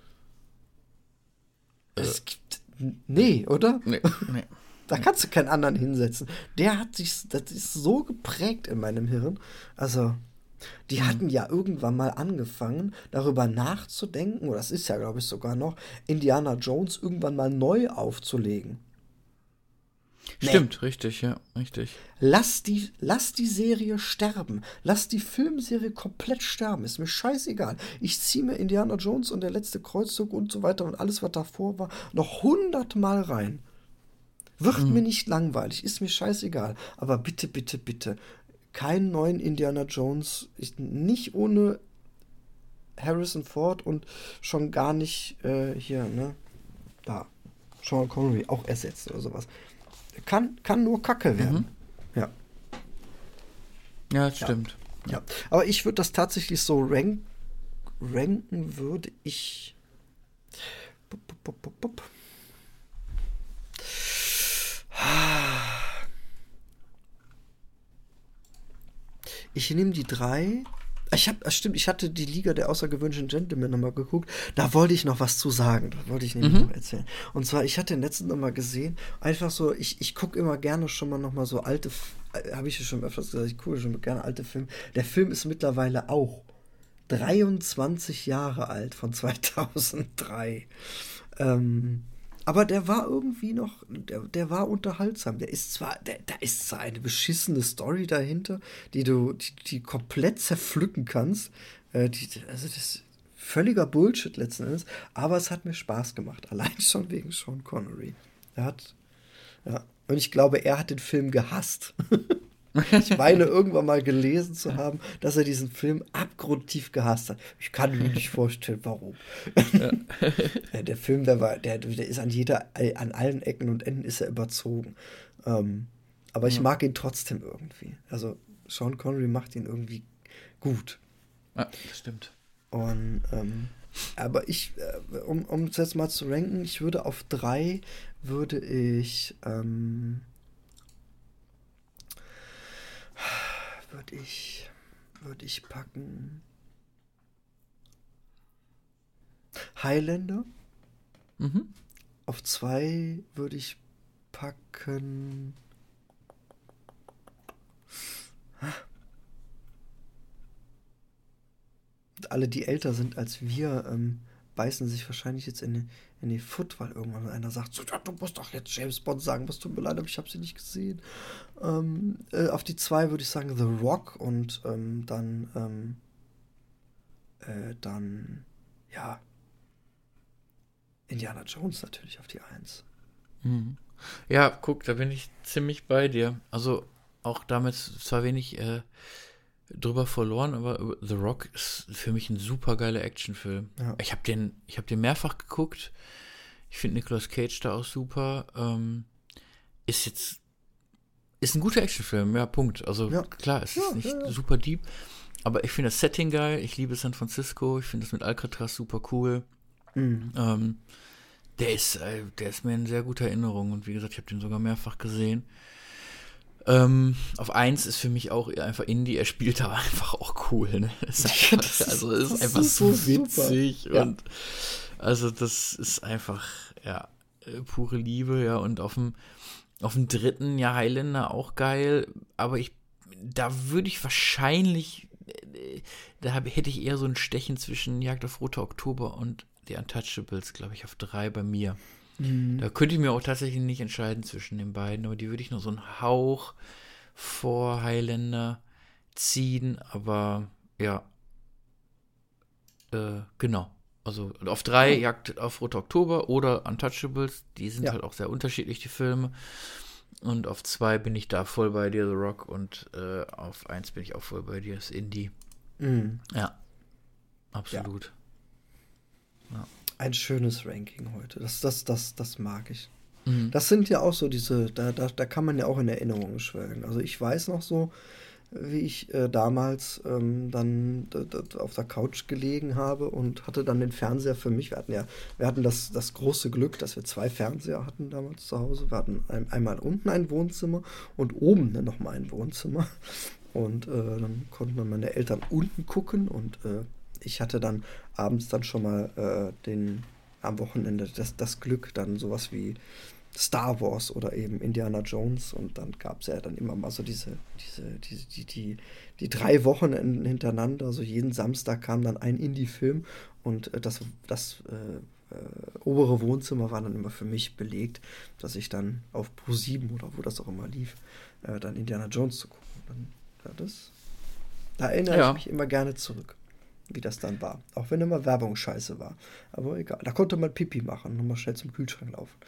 Es gibt. Nee, oder? Nee, nee. Da kannst du keinen anderen hinsetzen. Der hat sich, das ist so geprägt in meinem Hirn. Also, die hatten ja irgendwann mal angefangen, darüber nachzudenken, oder das ist ja, glaube ich, sogar noch, Indiana Jones irgendwann mal neu aufzulegen. Nee. Stimmt, richtig, ja, richtig. Lass die, lass die Serie sterben. Lass die Filmserie komplett sterben. Ist mir scheißegal. Ich ziehe mir Indiana Jones und der letzte Kreuzzug und so weiter und alles, was davor war, noch hundertmal rein. Wird Mhm. mir nicht langweilig, ist mir scheißegal. Aber bitte, bitte, bitte, keinen neuen Indiana Jones, ich, nicht ohne Harrison Ford und schon gar nicht äh, hier, ne, da, Sean Connery auch ersetzt oder sowas. Kann, kann nur Kacke werden. Ja, Ja, das stimmt. ja. Aber ich würde das tatsächlich so rank, ranken, würde ich. Bup, bup, bup, bup, bup. Ich nehme die drei. Ich habe, stimmt, ich hatte die Liga der außergewöhnlichen Gentlemen nochmal geguckt. Da wollte ich noch was zu sagen. Da wollte ich nämlich Mhm. noch erzählen. Und zwar, ich hatte den letzten nochmal gesehen. Einfach so, ich, ich gucke immer gerne schon mal nochmal so alte, habe ich ja schon öfters gesagt, ich gucke schon gerne alte Filme. Der Film ist mittlerweile auch dreiundzwanzig Jahre alt, von zweitausenddrei. Ähm, Aber der war irgendwie noch, der, der war unterhaltsam. Der ist zwar, der, da ist zwar eine beschissene Story dahinter, die du, die, die komplett zerpflücken kannst. Äh, die, also das ist völliger Bullshit letzten Endes. Aber es hat mir Spaß gemacht. Allein schon wegen Sean Connery. Er hat, ja. Und ich glaube, er hat den Film gehasst. Ich meine, irgendwann mal gelesen zu haben, dass er diesen Film abgrundtief gehasst hat. Ich kann mir nicht vorstellen, warum. Ja. Der Film, der war, der, der ist an jeder, an allen Ecken und Enden ist er überzogen. Ähm, aber ich ja. mag ihn trotzdem irgendwie. Also Sean Connery macht ihn irgendwie gut. Ja, das stimmt. Und ähm, aber ich, äh, um, um es jetzt mal zu ranken, ich würde auf drei, würde ich ähm, würde ich würde ich packen Highlander. Mhm. Auf zwei würde ich packen alle, die älter sind als wir, ähm, beißen sich wahrscheinlich jetzt in die, in die Foot, weil irgendwann einer sagt, so, ja, du musst doch jetzt James Bond sagen, was tut mir leid, aber ich habe sie nicht gesehen. Ähm, äh, auf die zwei würde ich sagen The Rock und ähm, dann ähm, äh, dann ja Indiana Jones natürlich auf die eins. Mhm. Ja, guck, da bin ich ziemlich bei dir. Also auch damit zwar wenig äh, drüber verloren, aber The Rock ist für mich ein super geiler Actionfilm. Ja. Ich habe den, ich habe den mehrfach geguckt. Ich finde Nicolas Cage da auch super. Ähm, ist jetzt, ist ein guter Actionfilm, ja, Punkt. Also ja. klar, es ist ja, nicht ja, ja. super deep, aber ich finde das Setting geil. Ich liebe San Francisco. Ich finde das mit Alcatraz super cool. Mhm. Ähm, der ist, äh, der ist mir in sehr guter Erinnerung und wie gesagt, ich habe den sogar mehrfach gesehen. Ähm, auf eins ist für mich auch einfach Indie, er spielt da einfach auch cool, ne? Ist einfach, das ist, also es ist einfach ist so, so witzig ja. und also das ist einfach, ja, pure Liebe, ja, und auf dem auf dem dritten, ja, Highlander auch geil, aber ich, da würde ich wahrscheinlich, da hab, hätte ich eher so ein Stechen zwischen Jagd auf Roter Oktober und The Untouchables, glaube ich, auf drei bei mir. Mhm. Da könnte ich mir auch tatsächlich nicht entscheiden zwischen den beiden, aber die würde ich nur so einen Hauch vor Highlander ziehen, aber ja, äh, genau. Also auf drei ja. Jagd auf Roter Oktober oder Untouchables, die sind ja. halt auch sehr unterschiedlich, die Filme. Und auf zwei bin ich da voll bei dir, The Rock, und äh, auf eins bin ich auch voll bei dir, das Indie. Mhm. Ja, absolut. Ja. Ja. Ein schönes Ranking heute. Das, das, das, das mag ich. Mhm. Das sind ja auch so diese, da, da, da kann man ja auch in Erinnerungen schwelgen. Also ich weiß noch so, wie ich äh, damals ähm, dann d- d- auf der Couch gelegen habe und hatte dann den Fernseher für mich. Wir hatten ja, wir hatten das, das große Glück, dass wir zwei Fernseher hatten damals zu Hause. Wir hatten ein, einmal unten ein Wohnzimmer und oben dann nochmal ein Wohnzimmer. Und äh, dann konnten dann meine Eltern unten gucken und äh, ich hatte dann abends dann schon mal äh, den, am Wochenende das, das Glück, dann sowas wie Star Wars oder eben Indiana Jones, und dann gab es ja dann immer mal so diese, diese, diese die, die, die drei Wochen hintereinander, also jeden Samstag kam dann ein Indie-Film und äh, das, das äh, äh, obere Wohnzimmer war dann immer für mich belegt, dass ich dann auf Pro sieben oder wo das auch immer lief, äh, dann Indiana Jones zu gucken. Dann, ja, das, da erinnere ja. ich mich immer gerne zurück, wie das dann war. Auch wenn immer Werbung scheiße war. Aber egal. Da konnte man Pipi machen und nochmal schnell zum Kühlschrank laufen.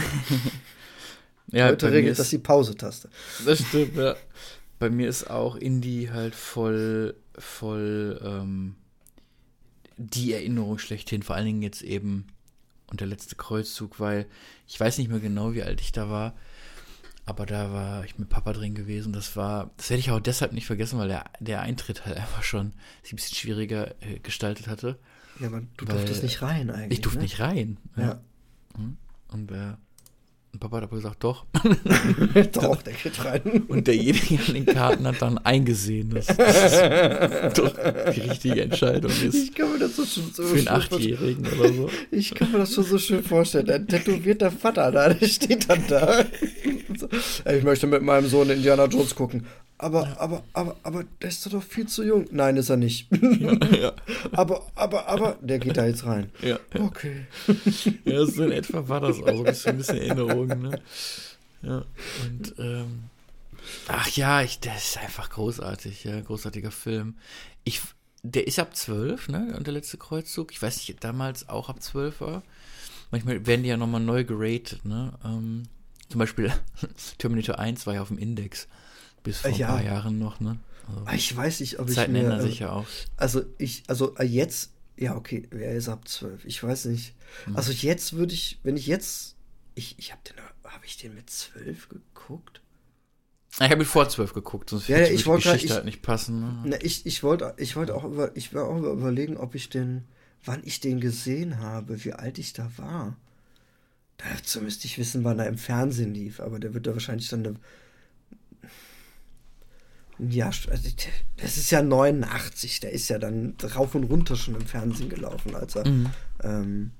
ja, heute regelt das die Pause-Taste. Das stimmt, ja. Bei mir ist auch Indie halt voll, voll ähm, die Erinnerung schlechthin. Vor allen Dingen jetzt eben und der letzte Kreuzzug, weil ich weiß nicht mehr genau, wie alt ich da war. Aber da war ich mit Papa drin gewesen. Das war, das werde ich auch deshalb nicht vergessen, weil der, der Eintritt halt einfach schon sich ein bisschen schwieriger äh, gestaltet hatte. Ja, aber du durftest nicht rein eigentlich. Ich durfte ne? nicht rein. Ja. ja. Und, äh, und Papa hat aber gesagt, doch. doch, der geht rein. Und derjenige an den Karten hat dann eingesehen, dass das doch die richtige Entscheidung ist. Ich kann mir das so schon so für einen Achtjährigen oder so. Ich kann mir das schon so schön vorstellen. Ein tätowierter Vater da, der steht dann da. Ich möchte mit meinem Sohn Indiana Jones gucken. aber, ja. aber, aber, aber, der ist doch viel zu jung. Nein, ist er nicht. Ja, ja. aber, aber, aber, der geht da jetzt rein. Ja. Okay. Ja, so in etwa war das auch. So ein bisschen Erinnerung, ne? Ja, und, ähm, ach ja, ich, der ist einfach großartig, ja, großartiger Film. Ich, der ist ab zwölf, ne, und der letzte Kreuzzug. Ich weiß nicht, damals auch ab zwölf war. Manchmal werden die ja nochmal neu geratet, ne? Ähm, zum Beispiel Terminator eins war ja auf dem Index bis vor ja. ein paar Jahren noch, ne? Also, ich weiß nicht, ob ich Zeiten mir... ändern also, sich ja auch. Also, ich, also jetzt, ja, okay, er ist ab zwölf. Ich weiß nicht. Hm. Also jetzt würde ich, wenn ich jetzt, ich, ich habe den, habe ich den mit zwölf geguckt? Ich habe ihn vor zwölf geguckt, sonst ja, würde ich die wollte Geschichte ich, halt nicht passen. Ne? Ne, ich ich wollte ich wollte auch über, ich war auch überlegen, ob ich den, wann ich den gesehen habe, wie alt ich da war. Dazu müsste ich wissen, wann er im Fernsehen lief, aber der wird da wahrscheinlich dann eine, ja, also das ist ja neunundachtzig, der ist ja dann rauf und runter schon im Fernsehen gelaufen, als er Mhm. ähm,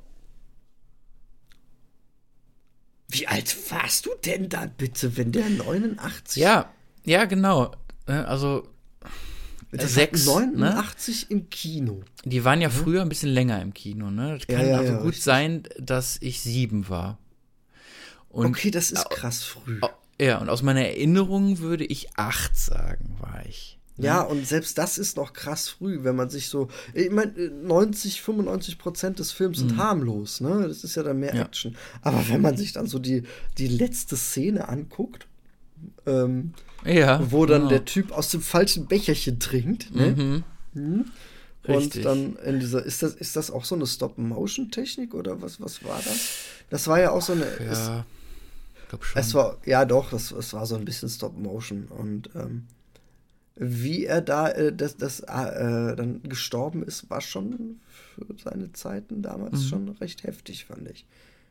wie alt warst du denn da bitte, wenn der neunundachtzig? Ja, ja, genau. Also das sechs, neunundachtzig ne? Im Kino. Die waren ja früher ein bisschen länger im Kino, ne? Das kann ja, ja, also ja, gut richtig. sein, dass ich sieben war. Und okay, das ist krass früh. Ja, und aus meiner Erinnerung würde ich acht sagen, war ich. Ne? Ja, und selbst das ist noch krass früh, wenn man sich so, ich meine, neunzig, fünfundneunzig Prozent des Films sind mhm. harmlos, ne? Das ist ja dann mehr ja. Action. Aber wenn man sich dann so die, die letzte Szene anguckt, ähm, ja, wo dann genau. der Typ aus dem falschen Becherchen trinkt, ne? Mhm. Mhm. Und Richtig. dann in dieser, ist das, ist das auch so eine Stop-Motion-Technik oder was, was war das? Das war ja auch so eine. Ja, es, ich glaube schon. Es war, ja doch, das, es war so ein bisschen Stop-Motion. Und ähm, wie er da äh, das, das äh, dann gestorben ist, war schon für seine Zeiten damals mhm. schon recht heftig, fand ich.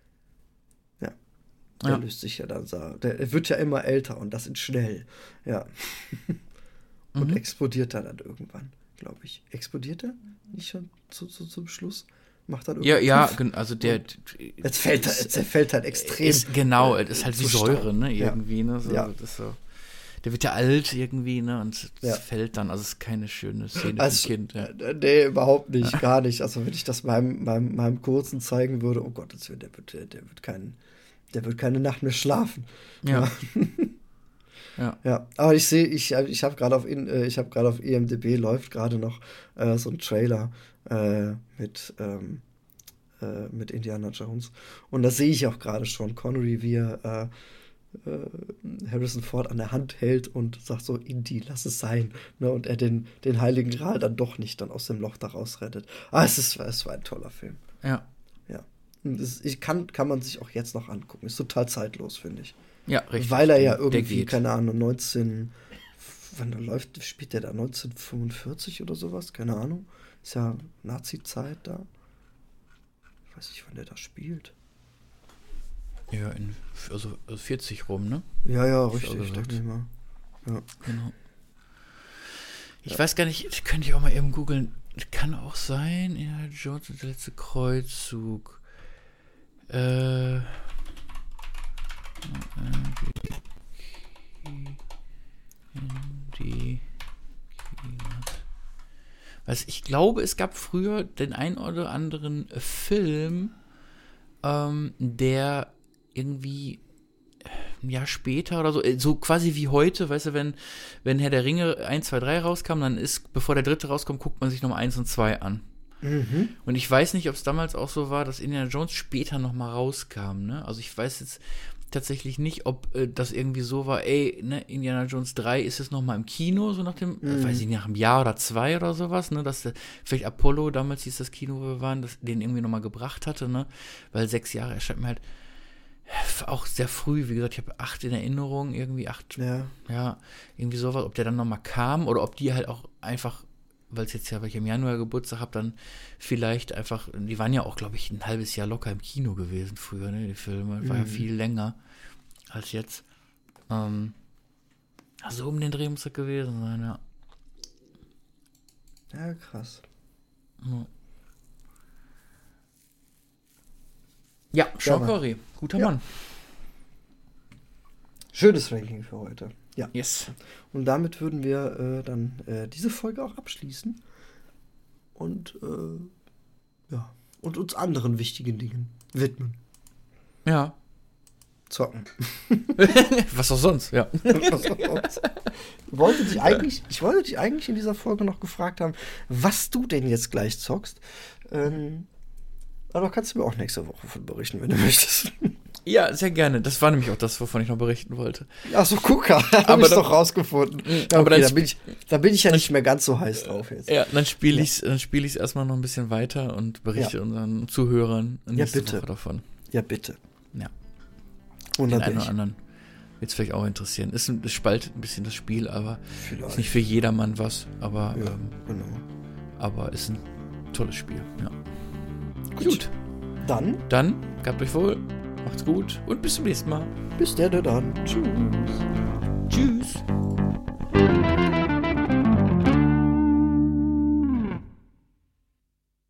Ja. Der ja. löst sich ja dann so. Der wird ja immer älter und das ist schnell. Ja. Und mhm. explodiert er dann irgendwann, glaube ich. Explodiert er? Nicht schon zu, zu, zum Schluss? Macht dann ja, ja, Puff. also der. Jetzt fällt er, jetzt fällt halt extrem. Ist, genau, es ist halt wie Säure, ne? Irgendwie, ja. ne? So, ja. das so. Der wird ja alt irgendwie, ne? Und es ja. fällt dann. Also es ist keine schöne Szene also, für ein Kind. Ja. Nee, überhaupt nicht, gar nicht. Also wenn ich das meinem, meinem, meinem Kurzen zeigen würde, oh Gott, der wird, der, der wird kein, der wird keine Nacht mehr schlafen. Ja. Ja. ja, aber ich sehe, ich, ich habe gerade auf, ich hab auf I M D B läuft gerade noch äh, so ein Trailer äh, mit, ähm, äh, mit Indiana Jones. Und da sehe ich auch gerade schon Connery, wie er äh, äh, Harrison Ford an der Hand hält und sagt so, Indy, lass es sein. Ne? Und er den, den Heiligen Gral dann doch nicht dann aus dem Loch da rausrettet. Ah, es, ist, es war ein toller Film. Ja. Ja. Und das, ich kann, kann man sich auch jetzt noch angucken. Ist total zeitlos, finde ich. Ja, richtig. Weil er ja irgendwie, keine Ahnung, neunzehn, wann läuft, spielt der da neunzehnhundertfünfundvierzig oder sowas? Keine Ahnung. Ist ja Nazi-Zeit da. Ich weiß nicht, wann der da spielt. Ja, in also vierzig rum, ne? Ja, ja, richtig, denke ich mal. Ja. Genau. Ich ja. weiß gar nicht, könnte ich auch mal eben googeln. Kann auch sein, ja, Jones und der letzte Kreuzzug. Äh. Die also ich glaube, es gab früher den ein oder anderen Film, ähm, der irgendwie ein Jahr später oder so, so quasi wie heute, weißt du, wenn, wenn Herr der Ringe eins, zwei, drei rauskam, dann ist, bevor der dritte rauskommt, guckt man sich nochmal eins und zwei an. Mhm. Und ich weiß nicht, ob es damals auch so war, dass Indiana Jones später nochmal rauskam, ne? Also ich weiß jetzt tatsächlich nicht, ob äh, das irgendwie so war, ey, ne, Indiana Jones drei ist jetzt nochmal im Kino, so nach dem, Mhm. äh, weiß ich nicht, nach einem Jahr oder zwei oder sowas, ne, dass der, vielleicht Apollo, damals hieß das Kino, wo wir waren, das, den irgendwie nochmal gebracht hatte, ne, weil sechs Jahre erscheint mir halt auch sehr früh, wie gesagt, ich habe acht in Erinnerung, irgendwie acht, Ja. ja, irgendwie sowas, ob der dann nochmal kam oder ob die halt auch einfach, weil es jetzt ja, weil ich im Januar Geburtstag habe, dann vielleicht einfach, die waren ja auch, glaube ich, ein halbes Jahr locker im Kino gewesen früher, ne, die Filme, war Mhm. ja viel länger als jetzt. Ähm, also um den Dreh muss das gewesen sein, ja. Ja, krass. Ja, ja Sean Ja, Connery, guter Ja. Mann. Schönes Ranking für heute. Ja. Yes. Und damit würden wir äh, dann äh, diese Folge auch abschließen. Und äh, ja, und uns anderen wichtigen Dingen widmen. Ja. Zocken. Was auch sonst, ja. Was auch sonst. Ich wollte dich eigentlich, ich wollte dich eigentlich in dieser Folge noch gefragt haben, was du denn jetzt gleich zockst. Ähm, aber kannst du mir auch nächste Woche von berichten, wenn du möchtest. Ja, sehr gerne. Das war nämlich auch das, wovon ich noch berichten wollte. Ach so, guck, habe ich doch rausgefunden. Okay, aber dann da, bin ich, da bin ich ja nicht mehr ganz so heiß drauf jetzt. Ja, dann spiele Ja. ich es spiel erstmal noch ein bisschen weiter und berichte Ja. unseren Zuhörern nächste bitte. Woche davon. Ja, bitte. Ja. Und Den dann einen bin oder ich. anderen wird es vielleicht auch interessieren. Es, es spaltet ein bisschen das Spiel, aber Vielleicht. ist nicht für jedermann was. Aber, Ja, ähm, genau. aber ist ein tolles Spiel. Ja. Gut. Gut. Dann, Dann, gehabt euch wohl, macht's gut und bis zum nächsten Mal. bis der dann. Tschüss. Tschüss.